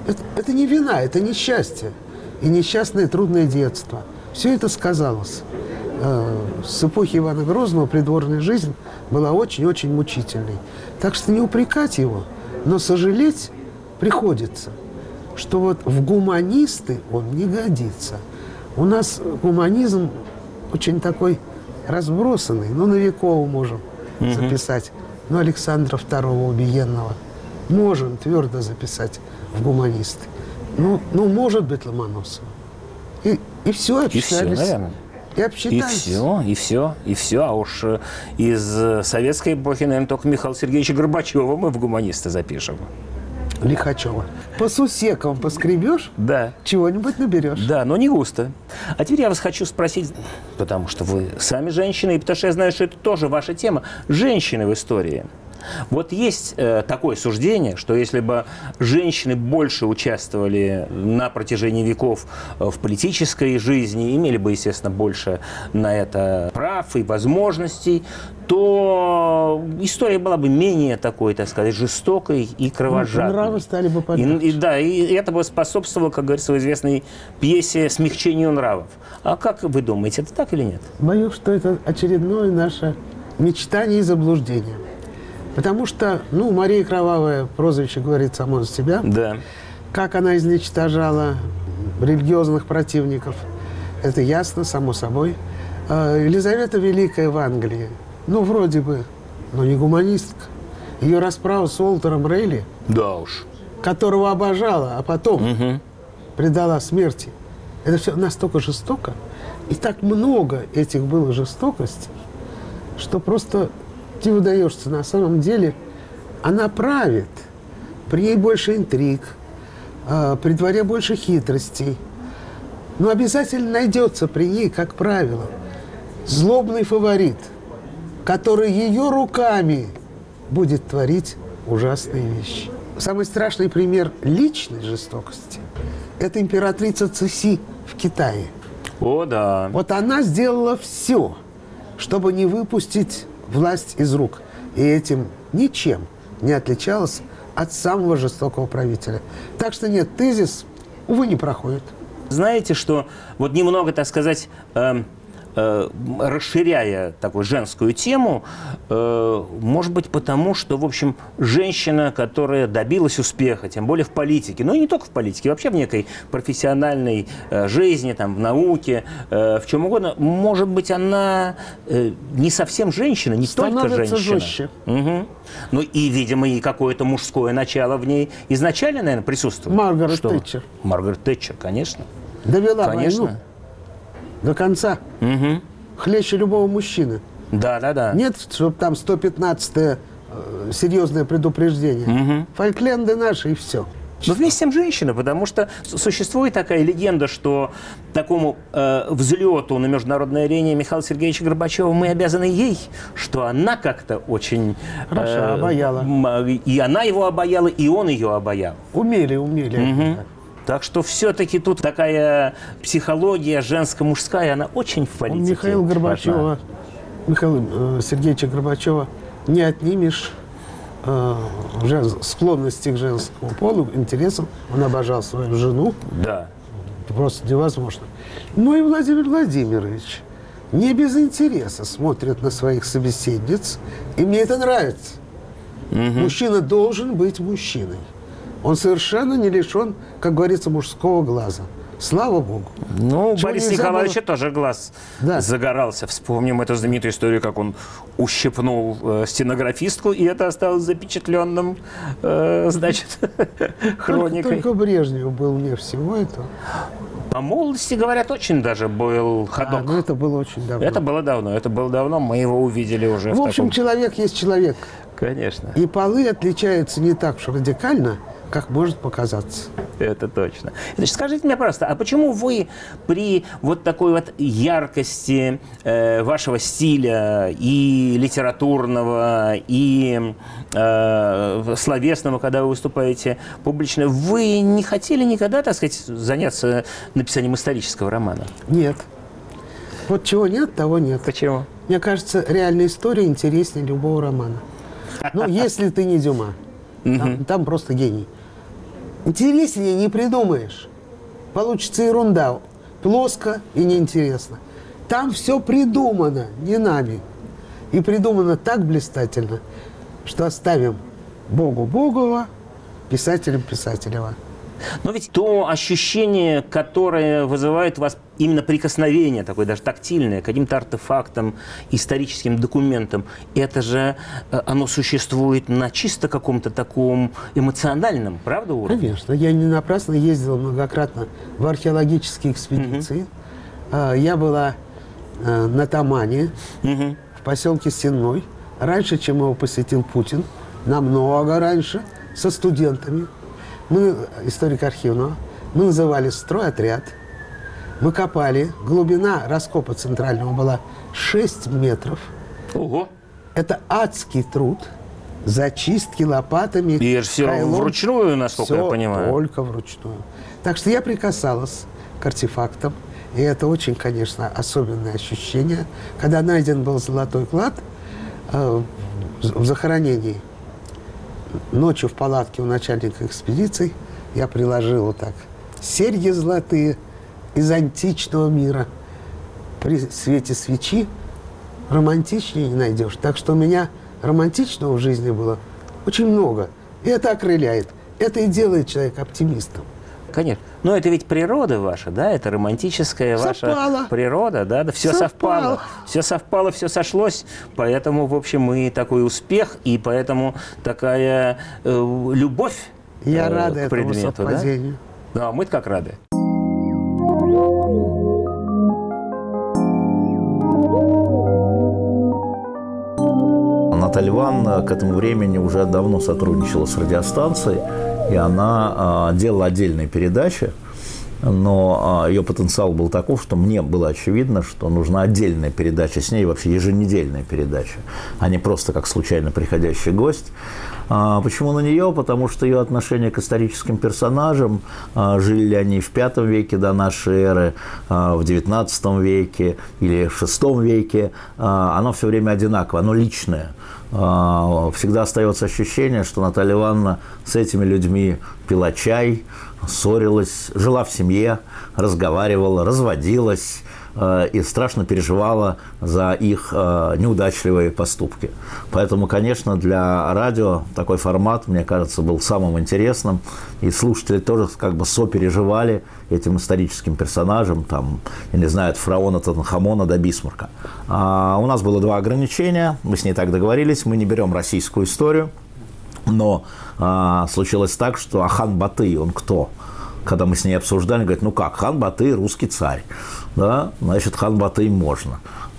[SPEAKER 2] Это, это не вина, это несчастье. И несчастное трудное детство. Все это сказалось. С эпохи Ивана Грозного придворная жизнь была очень-очень мучительной. Так что не упрекать его, но сожалеть приходится, что вот в гуманисты он не годится. У нас гуманизм очень такой разбросанный. Ну, Новикова можем угу. записать, ну, Александра второго Убиенного можем твердо записать в гуманисты. Ну, ну может быть, Ломоносова. И, и все, обсчитались.
[SPEAKER 1] И все, наверное.
[SPEAKER 2] И обсчитались.
[SPEAKER 1] И все, и все, и все. А уж из советской эпохи, наверное, только Михаила Сергеевича Горбачева мы в гуманисты запишем.
[SPEAKER 2] Лихачева. По сусекам поскребешь,
[SPEAKER 1] да.
[SPEAKER 2] чего-нибудь наберешь.
[SPEAKER 1] Да, но не густо. А теперь я вас хочу спросить, потому что вы сами женщины, и потому что я знаю, что это тоже ваша тема. Женщины в истории. Вот есть э, такое суждение, что если бы женщины больше участвовали на протяжении веков в политической жизни, имели бы, естественно, больше на это прав и возможностей, то история была бы менее такой, так сказать, жестокой и кровожадной. Ну,
[SPEAKER 2] нравы стали бы подальше.
[SPEAKER 1] И, и, да, и это бы способствовало, как говорится в известной пьесе, смягчению нравов. А как вы думаете, это так или нет?
[SPEAKER 2] Боюсь, что это очередное наше мечтание и заблуждение. Потому что, ну, Мария Кровавая, прозвище говорит само за себя.
[SPEAKER 1] Да.
[SPEAKER 2] Как она изничтожала религиозных противников, это ясно, само собой. Елизавета Великая в Англии, ну, вроде бы, но не гуманистка. Ее расправа с Уолтером Рейли,
[SPEAKER 1] да уж,
[SPEAKER 2] которого обожала, а потом
[SPEAKER 1] угу.
[SPEAKER 2] предала смерти. Это все настолько жестоко. И так много этих было жестокостей, что просто... Ты выдаешься, на самом деле, она правит. При ней больше интриг, при дворе больше хитростей. Но обязательно найдется при ней, как правило, злобный фаворит, который ее руками будет творить ужасные вещи. Самый страшный пример личной жестокости – это императрица Цыси в Китае.
[SPEAKER 1] О, да.
[SPEAKER 2] Вот она сделала все, чтобы не выпустить власть из рук. И этим ничем не отличалась от самого жестокого правителя. Так что нет, тезис, увы, не проходит.
[SPEAKER 1] Знаете, что вот немного, так сказать, э, э, расширяя такую женскую тему, э, может быть потому, что, в общем, женщина, которая добилась успеха, тем более в политике, ну и не только в политике, вообще в некой профессиональной э, жизни, там, в науке, э, в чем угодно, может быть, она э, не совсем женщина, не только женщина.
[SPEAKER 2] Жестче.
[SPEAKER 1] Угу. Ну и, видимо, и какое-то мужское начало в ней изначально, наверное, присутствует.
[SPEAKER 2] Маргарет
[SPEAKER 1] что?
[SPEAKER 2] Тэтчер.
[SPEAKER 1] Маргарет Тэтчер, конечно.
[SPEAKER 2] Довела
[SPEAKER 1] конечно.
[SPEAKER 2] войну до конца.
[SPEAKER 1] Угу.
[SPEAKER 2] Хлеще любого мужчины.
[SPEAKER 1] Да, да, да.
[SPEAKER 2] Нет, чтобы там сто пятнадцатое э, серьезное предупреждение.
[SPEAKER 1] Угу.
[SPEAKER 2] Фолькленды наши и все.
[SPEAKER 1] Но вместе с тем женщина, потому что существует такая легенда, что такому э, взлету на международной арене Михаила Сергеевича Горбачева мы обязаны ей, что она как-то очень...
[SPEAKER 2] Хорошо, э, обаяла.
[SPEAKER 1] И она его обаяла, и он ее обаял.
[SPEAKER 2] Умели, умели.
[SPEAKER 1] Угу. Так что все-таки тут такая психология женско-мужская, она очень в политике.
[SPEAKER 2] У Михаила Горбачева, Михаила э, Сергеевича Горбачева не отнимешь э, склонности к женскому полу, интересам. Он обожал свою жену.
[SPEAKER 1] Да.
[SPEAKER 2] Это просто невозможно. Ну и Владимир Владимирович не без интереса смотрит на своих собеседниц. И мне это нравится. Угу. Мужчина должен быть мужчиной. Он совершенно не лишен, как говорится, мужского глаза. Слава Богу.
[SPEAKER 1] Ну,
[SPEAKER 2] Чего
[SPEAKER 1] Борис Николаевича
[SPEAKER 2] было...
[SPEAKER 1] тоже глаз
[SPEAKER 2] да.
[SPEAKER 1] загорался. Вспомним эту знаменитую историю, как он ущипнул э, стенографистку, и это осталось запечатленным, э, значит, хроникой.
[SPEAKER 2] Только, только Брежнев был вне всего этого.
[SPEAKER 1] По молодости, говорят, очень даже был ходок.
[SPEAKER 2] А, ну это было очень давно.
[SPEAKER 1] Это было давно, это было давно, мы его увидели уже.
[SPEAKER 2] В,
[SPEAKER 1] в
[SPEAKER 2] общем,
[SPEAKER 1] таком...
[SPEAKER 2] человек есть человек.
[SPEAKER 1] Конечно.
[SPEAKER 2] И полы отличаются не так уж радикально, как может показаться.
[SPEAKER 1] Это точно. Значит, скажите мне просто, а почему вы при вот такой вот яркости э, вашего стиля и литературного, и э, словесного, когда вы выступаете публично, вы не хотели никогда, так сказать, заняться написанием исторического романа?
[SPEAKER 2] Нет. Вот чего нет, того нет.
[SPEAKER 1] Почему?
[SPEAKER 2] Мне кажется, реальная история интереснее любого романа. Ну, если ты не Дюма. Там, там просто гений. Интереснее не придумаешь. Получится ерунда. Плоско и неинтересно. Там все придумано, не нами. И придумано так блистательно, что оставим Богу Богова, писателям Писателева.
[SPEAKER 1] Но ведь то ощущение, которое вызывает у вас именно прикосновение, такое даже тактильное, к каким-то артефактам, историческим документам, это же оно существует на чисто каком-то таком эмоциональном, правда, уровне?
[SPEAKER 2] Конечно. Я не напрасно ездил многократно в археологические экспедиции. Uh-huh. Я была на Тамане, uh-huh. в поселке Сенной, раньше, чем его посетил Путин, намного раньше, со студентами. Мы, историк архивного, мы называли стройотряд. Мы копали. Глубина раскопа центрального была шесть метров.
[SPEAKER 1] Ого!
[SPEAKER 2] Это адский труд. Зачистки лопатами.
[SPEAKER 1] И это все
[SPEAKER 2] кайлом.
[SPEAKER 1] Вручную, насколько
[SPEAKER 2] все
[SPEAKER 1] я понимаю.
[SPEAKER 2] Только вручную. Так что я прикасалась к артефактам. И это очень, конечно, особенное ощущение. Когда найден был золотой клад э, в захоронении, ночью в палатке у начальника экспедиции я приложил вот так серьги золотые из античного мира. При свете свечи романтичнее не найдешь. Так что у меня романтичного в жизни было очень много. И это окрыляет. Это и делает человека оптимистом.
[SPEAKER 1] Конечно. Но это ведь природа ваша, да? Это романтическая
[SPEAKER 2] совпало.
[SPEAKER 1] Ваша природа, да? Да, все совпало. совпало. Все совпало, все сошлось. Поэтому, в общем, и такой успех, и поэтому такая э, любовь
[SPEAKER 2] Я
[SPEAKER 1] э,
[SPEAKER 2] рада
[SPEAKER 1] к
[SPEAKER 2] этому
[SPEAKER 1] предмету,
[SPEAKER 2] совпадению.
[SPEAKER 1] Да? Да, мы-то как рады.
[SPEAKER 3] Наталья Ивановна к этому времени уже давно сотрудничала с радиостанцией, и она э, делала отдельные передачи, но э, ее потенциал был таков, что мне было очевидно, что нужна отдельная передача с ней, вообще еженедельная передача, а не просто как случайно приходящий гость. А почему на нее? Потому что ее отношение к историческим персонажам, а, жили ли они в пятом веке до нашей эры, а, в девятнадцатом веке или в шестом веке, а, оно все время одинаково, оно личное. А, всегда остается ощущение, что Наталья Ивановна с этими людьми пила чай, ссорилась, жила в семье, разговаривала, разводилась и страшно переживала за их неудачливые поступки. Поэтому, конечно, для радио такой формат, мне кажется, был самым интересным. И слушатели тоже как бы сопереживали этим историческим персонажам, там, я не знаю, от фараона Тутанхамона до Бисмарка. А у нас было два ограничения, мы с ней так договорились, мы не берем российскую историю, но а, случилось так, что а хан Батый, он кто? Когда мы с ней обсуждали, говорит, ну как, хан Батый – русский царь, да, значит, хан Батый можно.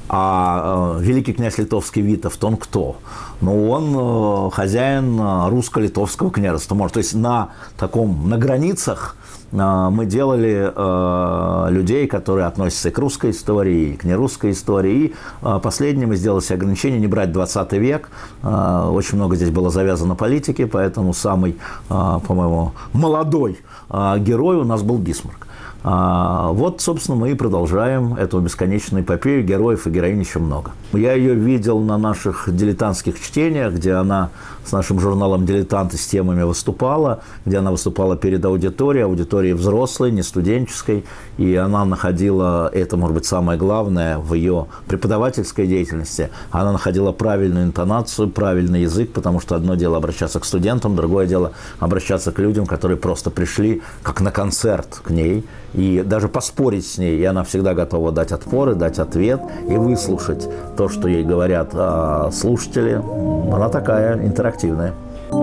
[SPEAKER 3] А э, великий князь литовский Витовт, он кто? Ну, он э, хозяин э, русско-литовского княжества. Может, то есть на таком, на границах э, мы делали э, людей, которые относятся и к русской истории, и к нерусской истории. И э, последнее мы сделали себе ограничение не брать двадцатый век. Э, очень много здесь было завязано на политике, поэтому самый, э, по-моему, молодой э, герой у нас был Бисмарк. А, вот, собственно, мы и продолжаем эту бесконечную эпопею. Героев и героинь еще много. Я ее видел на наших дилетантских чтениях, где она с нашим журналом «Дилетанты» с темами выступала, где она выступала перед аудиторией, аудиторией взрослой, не студенческой, и она находила, это, может быть, самое главное в ее преподавательской деятельности, она находила правильную интонацию, правильный язык, потому что одно дело обращаться к студентам, другое дело обращаться к людям, которые просто пришли как на концерт к ней, и даже поспорить с ней, и она всегда готова дать отпоры, дать ответ и выслушать то, что ей говорят а, слушатели. Она такая интерактивная.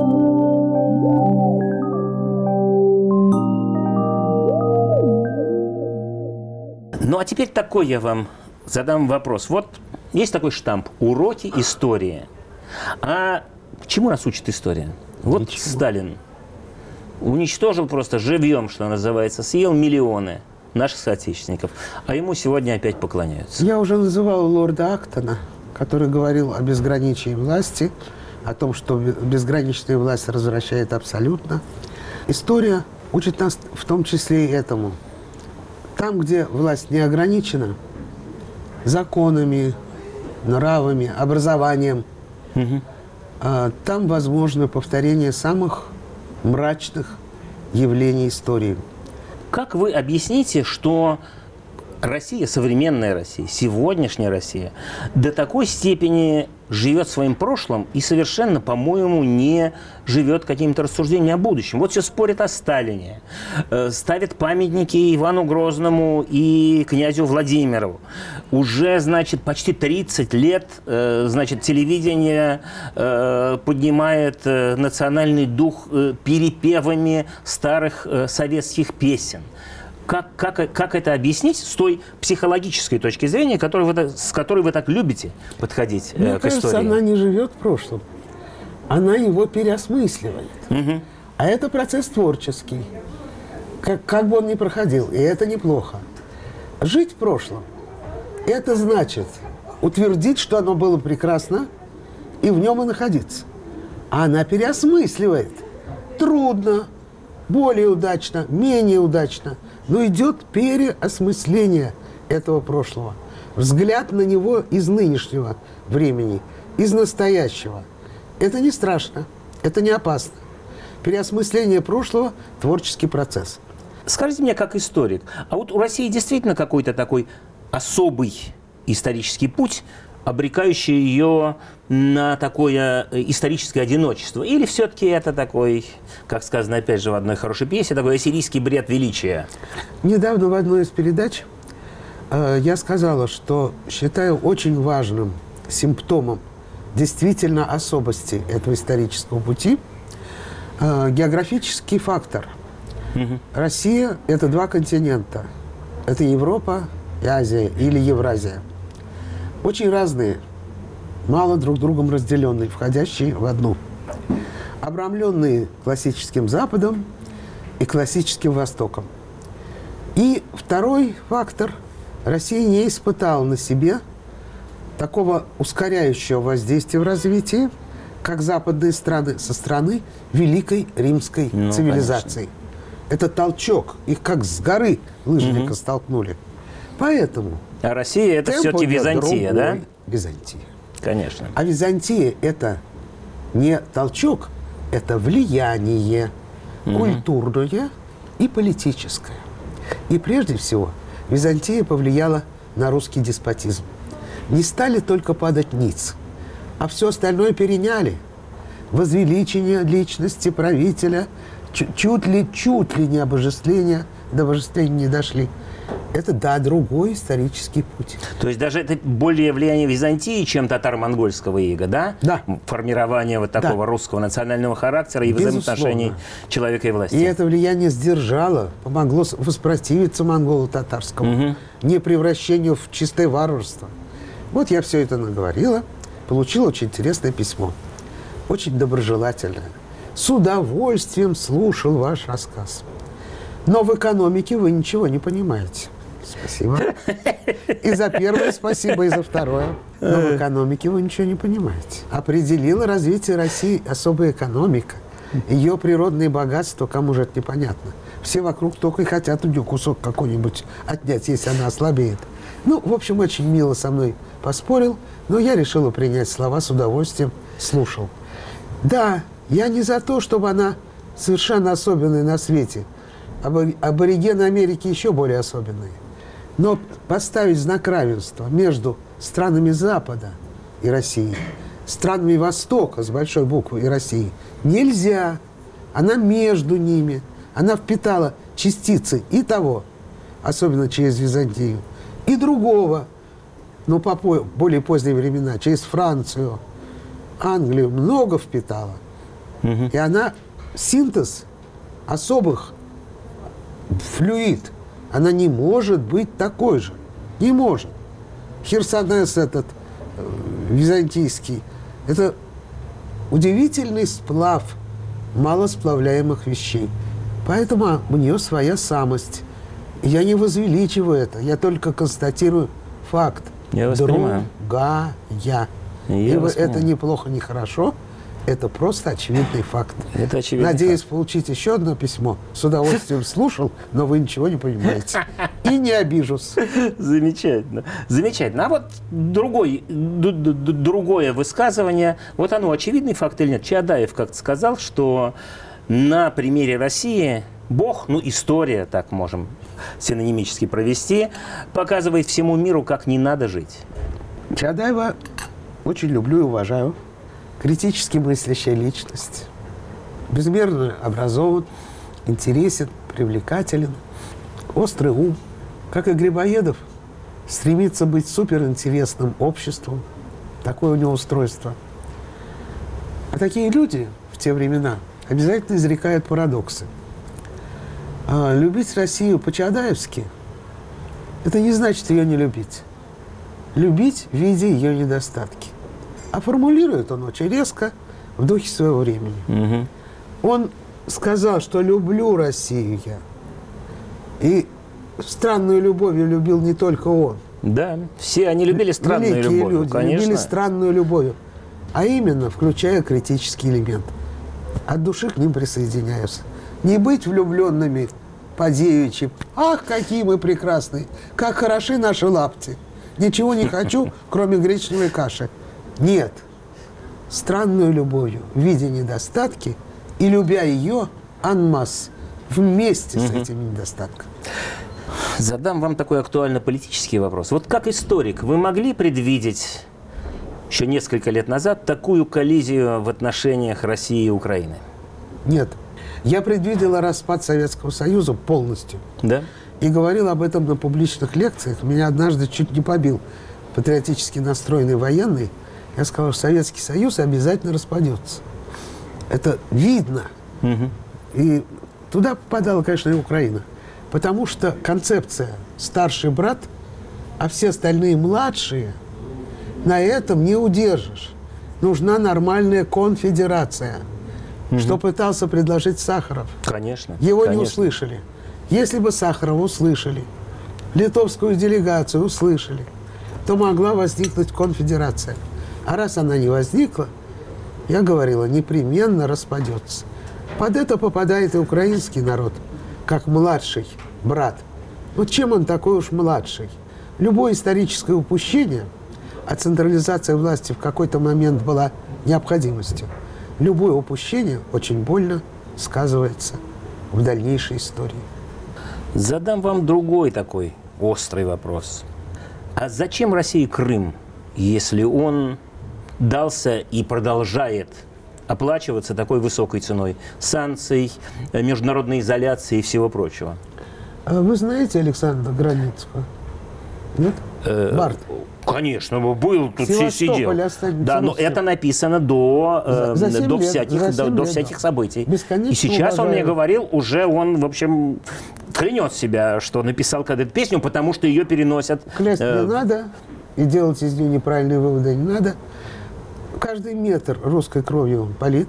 [SPEAKER 1] Ну, а теперь такой я вам задам вопрос. Вот есть такой штамп «Уроки истории». А чему нас учит история? Вот Ничего. Сталин уничтожил просто живьем, что называется, съел миллионы наших соотечественников, а ему сегодня опять поклоняются.
[SPEAKER 2] Я уже называл лорда Актона, который говорил о безграничии власти, о том, что безграничная власть развращает абсолютно. История учит нас в том числе и этому. Там, где власть не ограничена законами, нравами, образованием, угу. там возможно повторение самых мрачных явление истории.
[SPEAKER 1] Как вы объясните, что Россия, современная Россия, сегодняшняя Россия до такой степени живет своим прошлым и совершенно, по-моему, не живет какими-то рассуждениями о будущем? Вот все спорят о Сталине, э, ставят памятники Ивану Грозному и князю Владимиру. Уже, значит, почти тридцать лет, э, значит, телевидение э, поднимает э, национальный дух э, перепевами старых э, советских песен. Как, как, как это объяснить с той психологической точки зрения, которой вы, с которой вы так любите подходить
[SPEAKER 2] Мне
[SPEAKER 1] э, к
[SPEAKER 2] кажется,
[SPEAKER 1] истории?
[SPEAKER 2] она не живет в прошлом. Она его переосмысливает.
[SPEAKER 1] Угу.
[SPEAKER 2] А это процесс творческий. Как, как бы он ни проходил. И это неплохо. Жить в прошлом – это значит утвердить, что оно было прекрасно, и в нем и находиться. А она переосмысливает. Трудно, более удачно, менее удачно. Но идет переосмысление этого прошлого. Взгляд на него из нынешнего времени, из настоящего. Это не страшно, это не опасно. Переосмысление прошлого – творческий процесс.
[SPEAKER 1] Скажите мне, как историк, а вот у России действительно какой-то такой особый исторический путь, обрекающий ее на такое историческое одиночество? Или все-таки это такой, как сказано опять же в одной хорошей пьесе, такой ассирийский бред величия?
[SPEAKER 2] Недавно в одной из передач э, я сказала, что считаю очень важным симптомом действительно особости этого исторического пути э, географический фактор. Угу. Россия – это два континента. Это Европа и Азия или Евразия. Очень разные, мало друг другом разделенные, входящие в одну. Обрамленные классическим Западом и классическим Востоком. И второй фактор. Россия не испытала на себе такого ускоряющего воздействия в развитии, как западные страны со стороны великой римской ну, цивилизации. Конечно. Это толчок. Их как с горы лыжника угу. столкнули. Поэтому...
[SPEAKER 1] А Россия – это все-таки Византия, да?
[SPEAKER 2] Византия.
[SPEAKER 1] Конечно.
[SPEAKER 2] А Византия – это не толчок, это влияние угу. культурное и политическое. И прежде всего Византия повлияла на русский деспотизм. Не стали только падать ниц, а все остальное переняли. Возвеличение личности правителя, чуть ли, чуть ли не обожествление, до обожествления не дошли. Это, да, другой исторический путь.
[SPEAKER 1] То есть даже это более влияние Византии, чем татаро-монгольского ига, да?
[SPEAKER 2] Да.
[SPEAKER 1] Формирование вот такого да. русского национального характера и взаимоотношений человека и власти.
[SPEAKER 2] И это влияние сдержало, помогло воспротивиться монголо-татарскому, угу. не превращению в чистое варварство. Вот я все это наговорила, получила очень интересное письмо, очень доброжелательное. С удовольствием слушал ваш рассказ. Но в экономике вы ничего не понимаете. Спасибо. И за первое спасибо, и за второе. Но в экономике вы ничего не понимаете. Определила развитие России особая экономика. Ее природные богатства, кому же это непонятно. Все вокруг только и хотят у нее кусок какой-нибудь отнять, если она ослабеет. Ну, в общем, очень мило со мной поспорил, но я решила принять слова с удовольствием, слушал. Да, я не за то, чтобы она совершенно особенная на свете. Аборигены Америки еще более особенные. Но поставить знак равенства между странами Запада и Россией, странами Востока с большой буквы и Россией нельзя. Она между ними. Она впитала частицы и того, особенно через Византию, и другого, но по более поздние времена, через Францию, Англию много впитала. Угу. И она синтез особых флюид. Она не может быть такой же. Не может. Херсонес этот э, византийский. Это удивительный сплав малосплавляемых вещей. Поэтому у нее своя самость. Я не возвеличиваю это. Я только констатирую факт.
[SPEAKER 1] Я вас понимаю.
[SPEAKER 2] Другая. Ибо это неплохо, не хорошо. Это просто очевидный факт.
[SPEAKER 1] Это очевидный
[SPEAKER 2] Надеюсь
[SPEAKER 1] факт.
[SPEAKER 2] получить еще одно письмо. С удовольствием слушал, но вы ничего не понимаете. И не обижусь.
[SPEAKER 1] Замечательно. Замечательно. А вот другой, другое высказывание. Вот оно очевидный факт или нет? Чаадаев как-то сказал, что на примере России Бог, ну, история, так можем синонимически провести, показывает всему миру, как не надо жить.
[SPEAKER 2] Чаадаева очень люблю и уважаю. Критически мыслящая личность. Безмерно образован, интересен, привлекателен. Острый ум. Как и Грибоедов, стремится быть суперинтересным обществом. Такое у него устройство. А такие люди в те времена обязательно изрекают парадоксы. А любить Россию по-чаадаевски – это не значит ее не любить. Любить, видя ее недостатки. А формулирует он очень резко, в духе своего времени. Угу. Он сказал, что люблю Россию я. И странную любовью любил не только он.
[SPEAKER 1] Да, все они любили странную
[SPEAKER 2] Великие
[SPEAKER 1] любовь,
[SPEAKER 2] люди
[SPEAKER 1] конечно.
[SPEAKER 2] любили странную любовь, а именно включая критический элемент. От души к ним присоединяются. Не быть влюбленными по девичьи. Ах, какие мы прекрасные! Как хороши наши лапти! Ничего не хочу, кроме гречневой каши. Нет. Странную любовью, видя недостатки и любя ее анмасс, вместе с этими недостатками.
[SPEAKER 1] Задам вам такой актуально-политический вопрос. Вот как историк, вы могли предвидеть еще несколько лет назад такую коллизию в отношениях России и Украины?
[SPEAKER 2] Нет. Я предвидела распад Советского Союза полностью.
[SPEAKER 1] Да?
[SPEAKER 2] И говорил об этом на публичных лекциях. Меня однажды чуть не побил патриотически настроенный военный. Я сказал, что Советский Союз обязательно распадется. Это видно. Угу. И туда попадала, конечно, и Украина. Потому что концепция «старший брат», а все остальные младшие, на этом не удержишь. Нужна нормальная конфедерация, угу. что пытался предложить Сахаров.
[SPEAKER 1] Конечно.
[SPEAKER 2] Его
[SPEAKER 1] конечно.
[SPEAKER 2] не услышали. Если бы Сахарова услышали, литовскую делегацию услышали, то могла возникнуть конфедерация. А раз она не возникла, я говорила, непременно распадется. Под это попадает и украинский народ, как младший брат. Вот чем он такой уж младший? Любое историческое упущение, а централизация власти в какой-то момент была необходимостью, любое упущение очень больно сказывается в дальнейшей истории.
[SPEAKER 1] Задам вам другой такой острый вопрос. А зачем России Крым, если он дался и продолжает оплачиваться такой высокой ценой санкций, международной изоляции и всего прочего?
[SPEAKER 2] А вы знаете Александра Границкого? Нет?
[SPEAKER 1] Э,
[SPEAKER 2] Барт.
[SPEAKER 1] Конечно, был тут сидел. Да, но это написано до, э,
[SPEAKER 2] за, за
[SPEAKER 1] до,
[SPEAKER 2] лет,
[SPEAKER 1] всяких, до, до всяких событий. И сейчас уважаю. Он мне говорил, уже он, в общем, клянет себя, что написал когда-то песню, потому что ее переносят.
[SPEAKER 2] Клясть
[SPEAKER 1] э,
[SPEAKER 2] не надо, и делать из нее неправильные выводы не надо. Каждый метр русской кровью полит.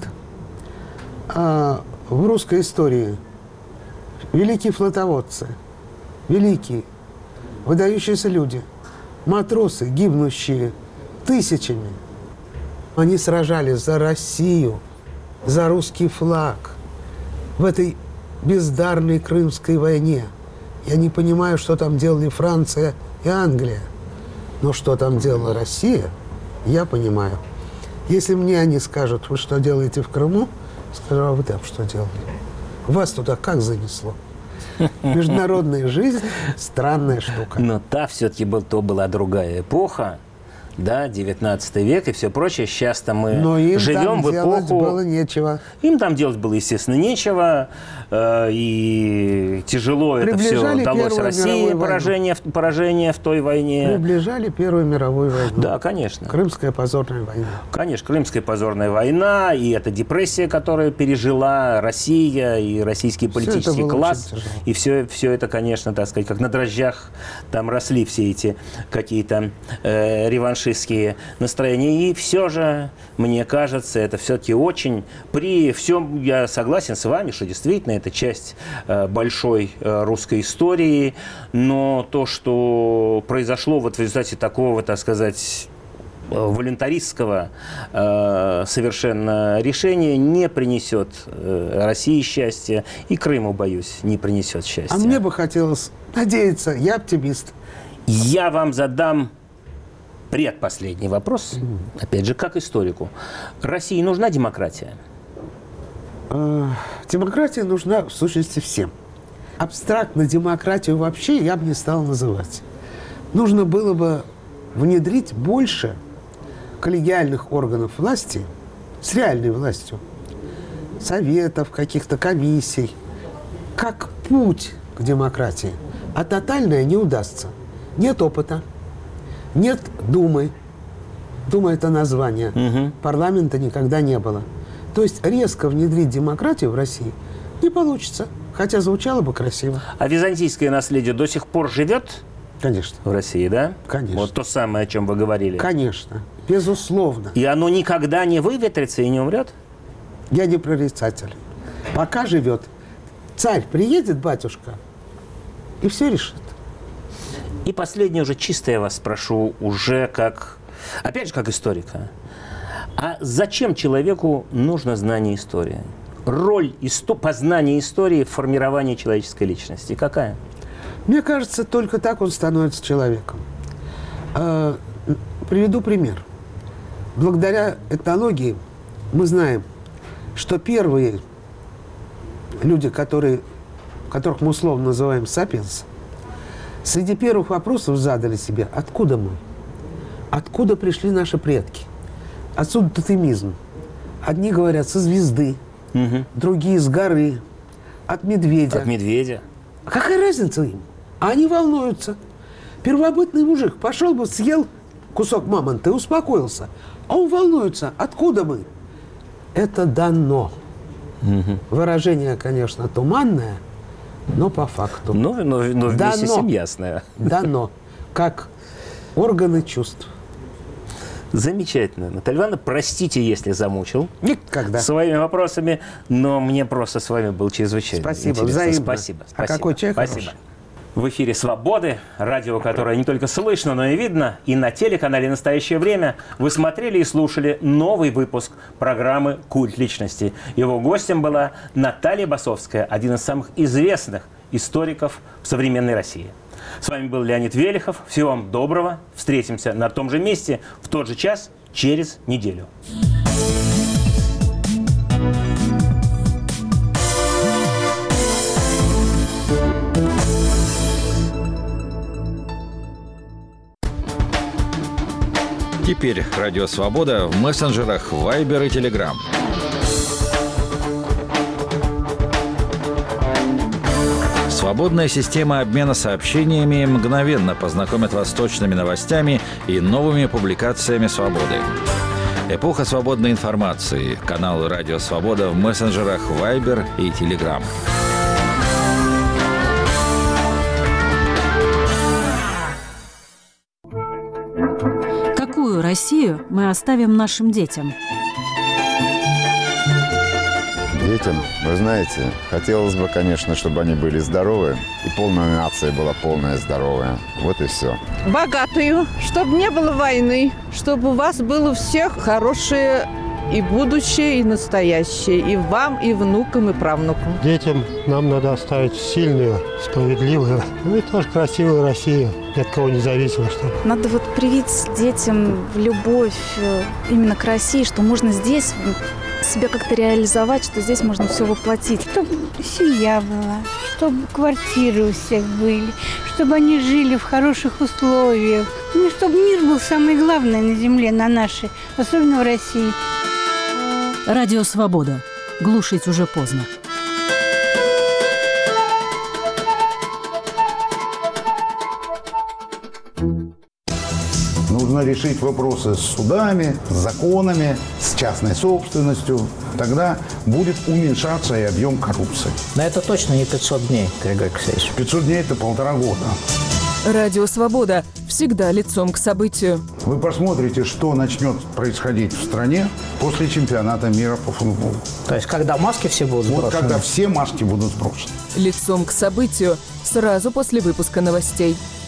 [SPEAKER 2] А в русской истории великие флотоводцы, великие, выдающиеся люди, матросы, гибнущие тысячами. Они сражались за Россию, за русский флаг в этой бездарной Крымской войне. Я не понимаю, что там делали Франция и Англия. Но что там делала Россия, я понимаю. Если мне они скажут, вы что делаете в Крыму, скажу, а вы там что делали? Вас туда как занесло? Международная жизнь – странная штука.
[SPEAKER 1] Но та все-таки был, то была другая эпоха, да, девятнадцатый век и все прочее. Сейчас-то мы
[SPEAKER 2] Но им
[SPEAKER 1] живем
[SPEAKER 2] там
[SPEAKER 1] в
[SPEAKER 2] делать
[SPEAKER 1] эпоху...
[SPEAKER 2] было нечего.
[SPEAKER 1] Им там делать было, естественно, нечего. Э, и тяжело это все далось России, поражение в, поражение в той войне.
[SPEAKER 2] Приближали Первую мировую войну.
[SPEAKER 1] Да, конечно.
[SPEAKER 2] Крымская позорная война.
[SPEAKER 1] Конечно, Крымская позорная война, и эта депрессия, которую пережила Россия, и российский политический класс. И все, все это, конечно, так сказать, как на дрожжах там росли все эти какие-то э, реваншистские настроения. И все же, мне кажется, это все-таки очень... При всем, я согласен с вами, что действительно это часть э, большой э, русской истории, но то, что произошло вот в результате такого, так сказать, волюнтаристского э, совершенно решения, не принесет э, России счастья, и Крыму, боюсь, не принесет счастья.
[SPEAKER 2] А мне бы хотелось надеяться, я оптимист.
[SPEAKER 1] Я вам задам предпоследний вопрос, опять же, как историку. России нужна демократия?
[SPEAKER 2] Демократия нужна, в сущности, всем. Абстрактно демократию вообще я бы не стал называть. Нужно было бы внедрить больше коллегиальных органов власти с реальной властью, советов, каких-то комиссий, как путь к демократии. А тотальное не удастся. Нет опыта, нет Думы. Дума – это название. Угу. Парламента никогда не было. То есть резко внедрить демократию в России не получится, хотя звучало бы красиво.
[SPEAKER 1] А византийское наследие до сих пор живет?
[SPEAKER 2] Конечно.
[SPEAKER 1] В России, да?
[SPEAKER 2] Конечно.
[SPEAKER 1] Вот то самое, о чем вы говорили.
[SPEAKER 2] Конечно. Безусловно.
[SPEAKER 1] И оно никогда не выветрится и не умрет?
[SPEAKER 2] Я не прорицатель. Пока живет. Царь приедет, батюшка, и все решит.
[SPEAKER 1] И последнее уже чисто я вас спрошу, уже как, опять же, как историка. А зачем человеку нужно знание истории? Роль исто- познания истории в формировании человеческой личности какая?
[SPEAKER 2] Мне кажется, только так он становится человеком. Э, приведу пример. Благодаря этнологии мы знаем, что первые люди, которые, которых мы условно называем сапиенс, среди первых вопросов задали себе: откуда мы? Откуда пришли наши предки? Отсюда тотемизм. Одни говорят со звезды, угу. другие с горы, от медведя.
[SPEAKER 1] От медведя.
[SPEAKER 2] А какая разница им? А они волнуются. Первобытный мужик пошел бы, съел кусок мамонта и успокоился. А он волнуется. Откуда мы? Это дано. Угу. Выражение, конечно, туманное, но по факту.
[SPEAKER 1] Но, но, но вместе
[SPEAKER 2] дано,
[SPEAKER 1] с тем ясное.
[SPEAKER 2] Дано. Как органы чувств.
[SPEAKER 1] Замечательно. Наталья Ивановна, простите, если замучил.
[SPEAKER 2] Никогда.
[SPEAKER 1] Своими вопросами, но мне просто с вами был чрезвычайно
[SPEAKER 2] Спасибо,
[SPEAKER 1] интересно.
[SPEAKER 2] взаимно.
[SPEAKER 1] Спасибо.
[SPEAKER 2] А
[SPEAKER 1] спасибо.
[SPEAKER 2] какой человек
[SPEAKER 1] Спасибо.
[SPEAKER 2] хороший.
[SPEAKER 1] В эфире «Свободы», радио, которое не только слышно, но и видно. И на телеканале «Настоящее время» вы смотрели и слушали новый выпуск программы «Культ личности». Его гостем была Наталья Басовская, один из самых известных историков в современной России. С вами был Леонид Велихов. Всего вам доброго. Встретимся на том же месте в тот же час через неделю.
[SPEAKER 4] Теперь Радио Свобода в мессенджерах Viber и Telegram. Свободная система обмена сообщениями мгновенно познакомит вас с точными новостями и новыми публикациями «Свободы». Эпоха свободной информации. Канал «Радио Свобода» в мессенджерах Viber и Telegram.
[SPEAKER 5] Какую Россию мы оставим нашим детям?
[SPEAKER 6] Детям, вы знаете, хотелось бы, конечно, чтобы они были здоровы, и полная нация была полная здоровая. Вот и все.
[SPEAKER 7] Богатую, чтобы не было войны, чтобы у вас было у всех хорошее и будущее, и настоящее, и вам, и внукам, и правнукам.
[SPEAKER 8] Детям нам надо оставить сильную, справедливую, ну и тоже красивую Россию, ни от кого не зависимо. Чтобы.
[SPEAKER 9] Надо вот привить детям любовь именно к России, что можно здесь себя как-то реализовать, что здесь можно все воплотить.
[SPEAKER 10] Чтобы семья была, чтобы квартиры у всех были, чтобы они жили в хороших условиях. Ну, чтобы мир был самое главное на земле, на нашей, особенно в России.
[SPEAKER 5] Радио «Свобода». Глушить уже поздно.
[SPEAKER 11] Нужно решить вопросы с судами, с законами, с частной собственностью. Тогда будет уменьшаться и объем коррупции.
[SPEAKER 12] Но это точно не пятьсот дней, Григорий Алексеевич.
[SPEAKER 11] пятьсот дней – это полтора года.
[SPEAKER 13] Радио «Свобода» всегда лицом к событию.
[SPEAKER 11] Вы посмотрите, что начнет происходить в стране после чемпионата мира по футболу.
[SPEAKER 12] То есть, когда маски все будут сброшены?
[SPEAKER 11] Вот когда все маски будут сброшены.
[SPEAKER 13] Лицом к событию сразу после выпуска новостей.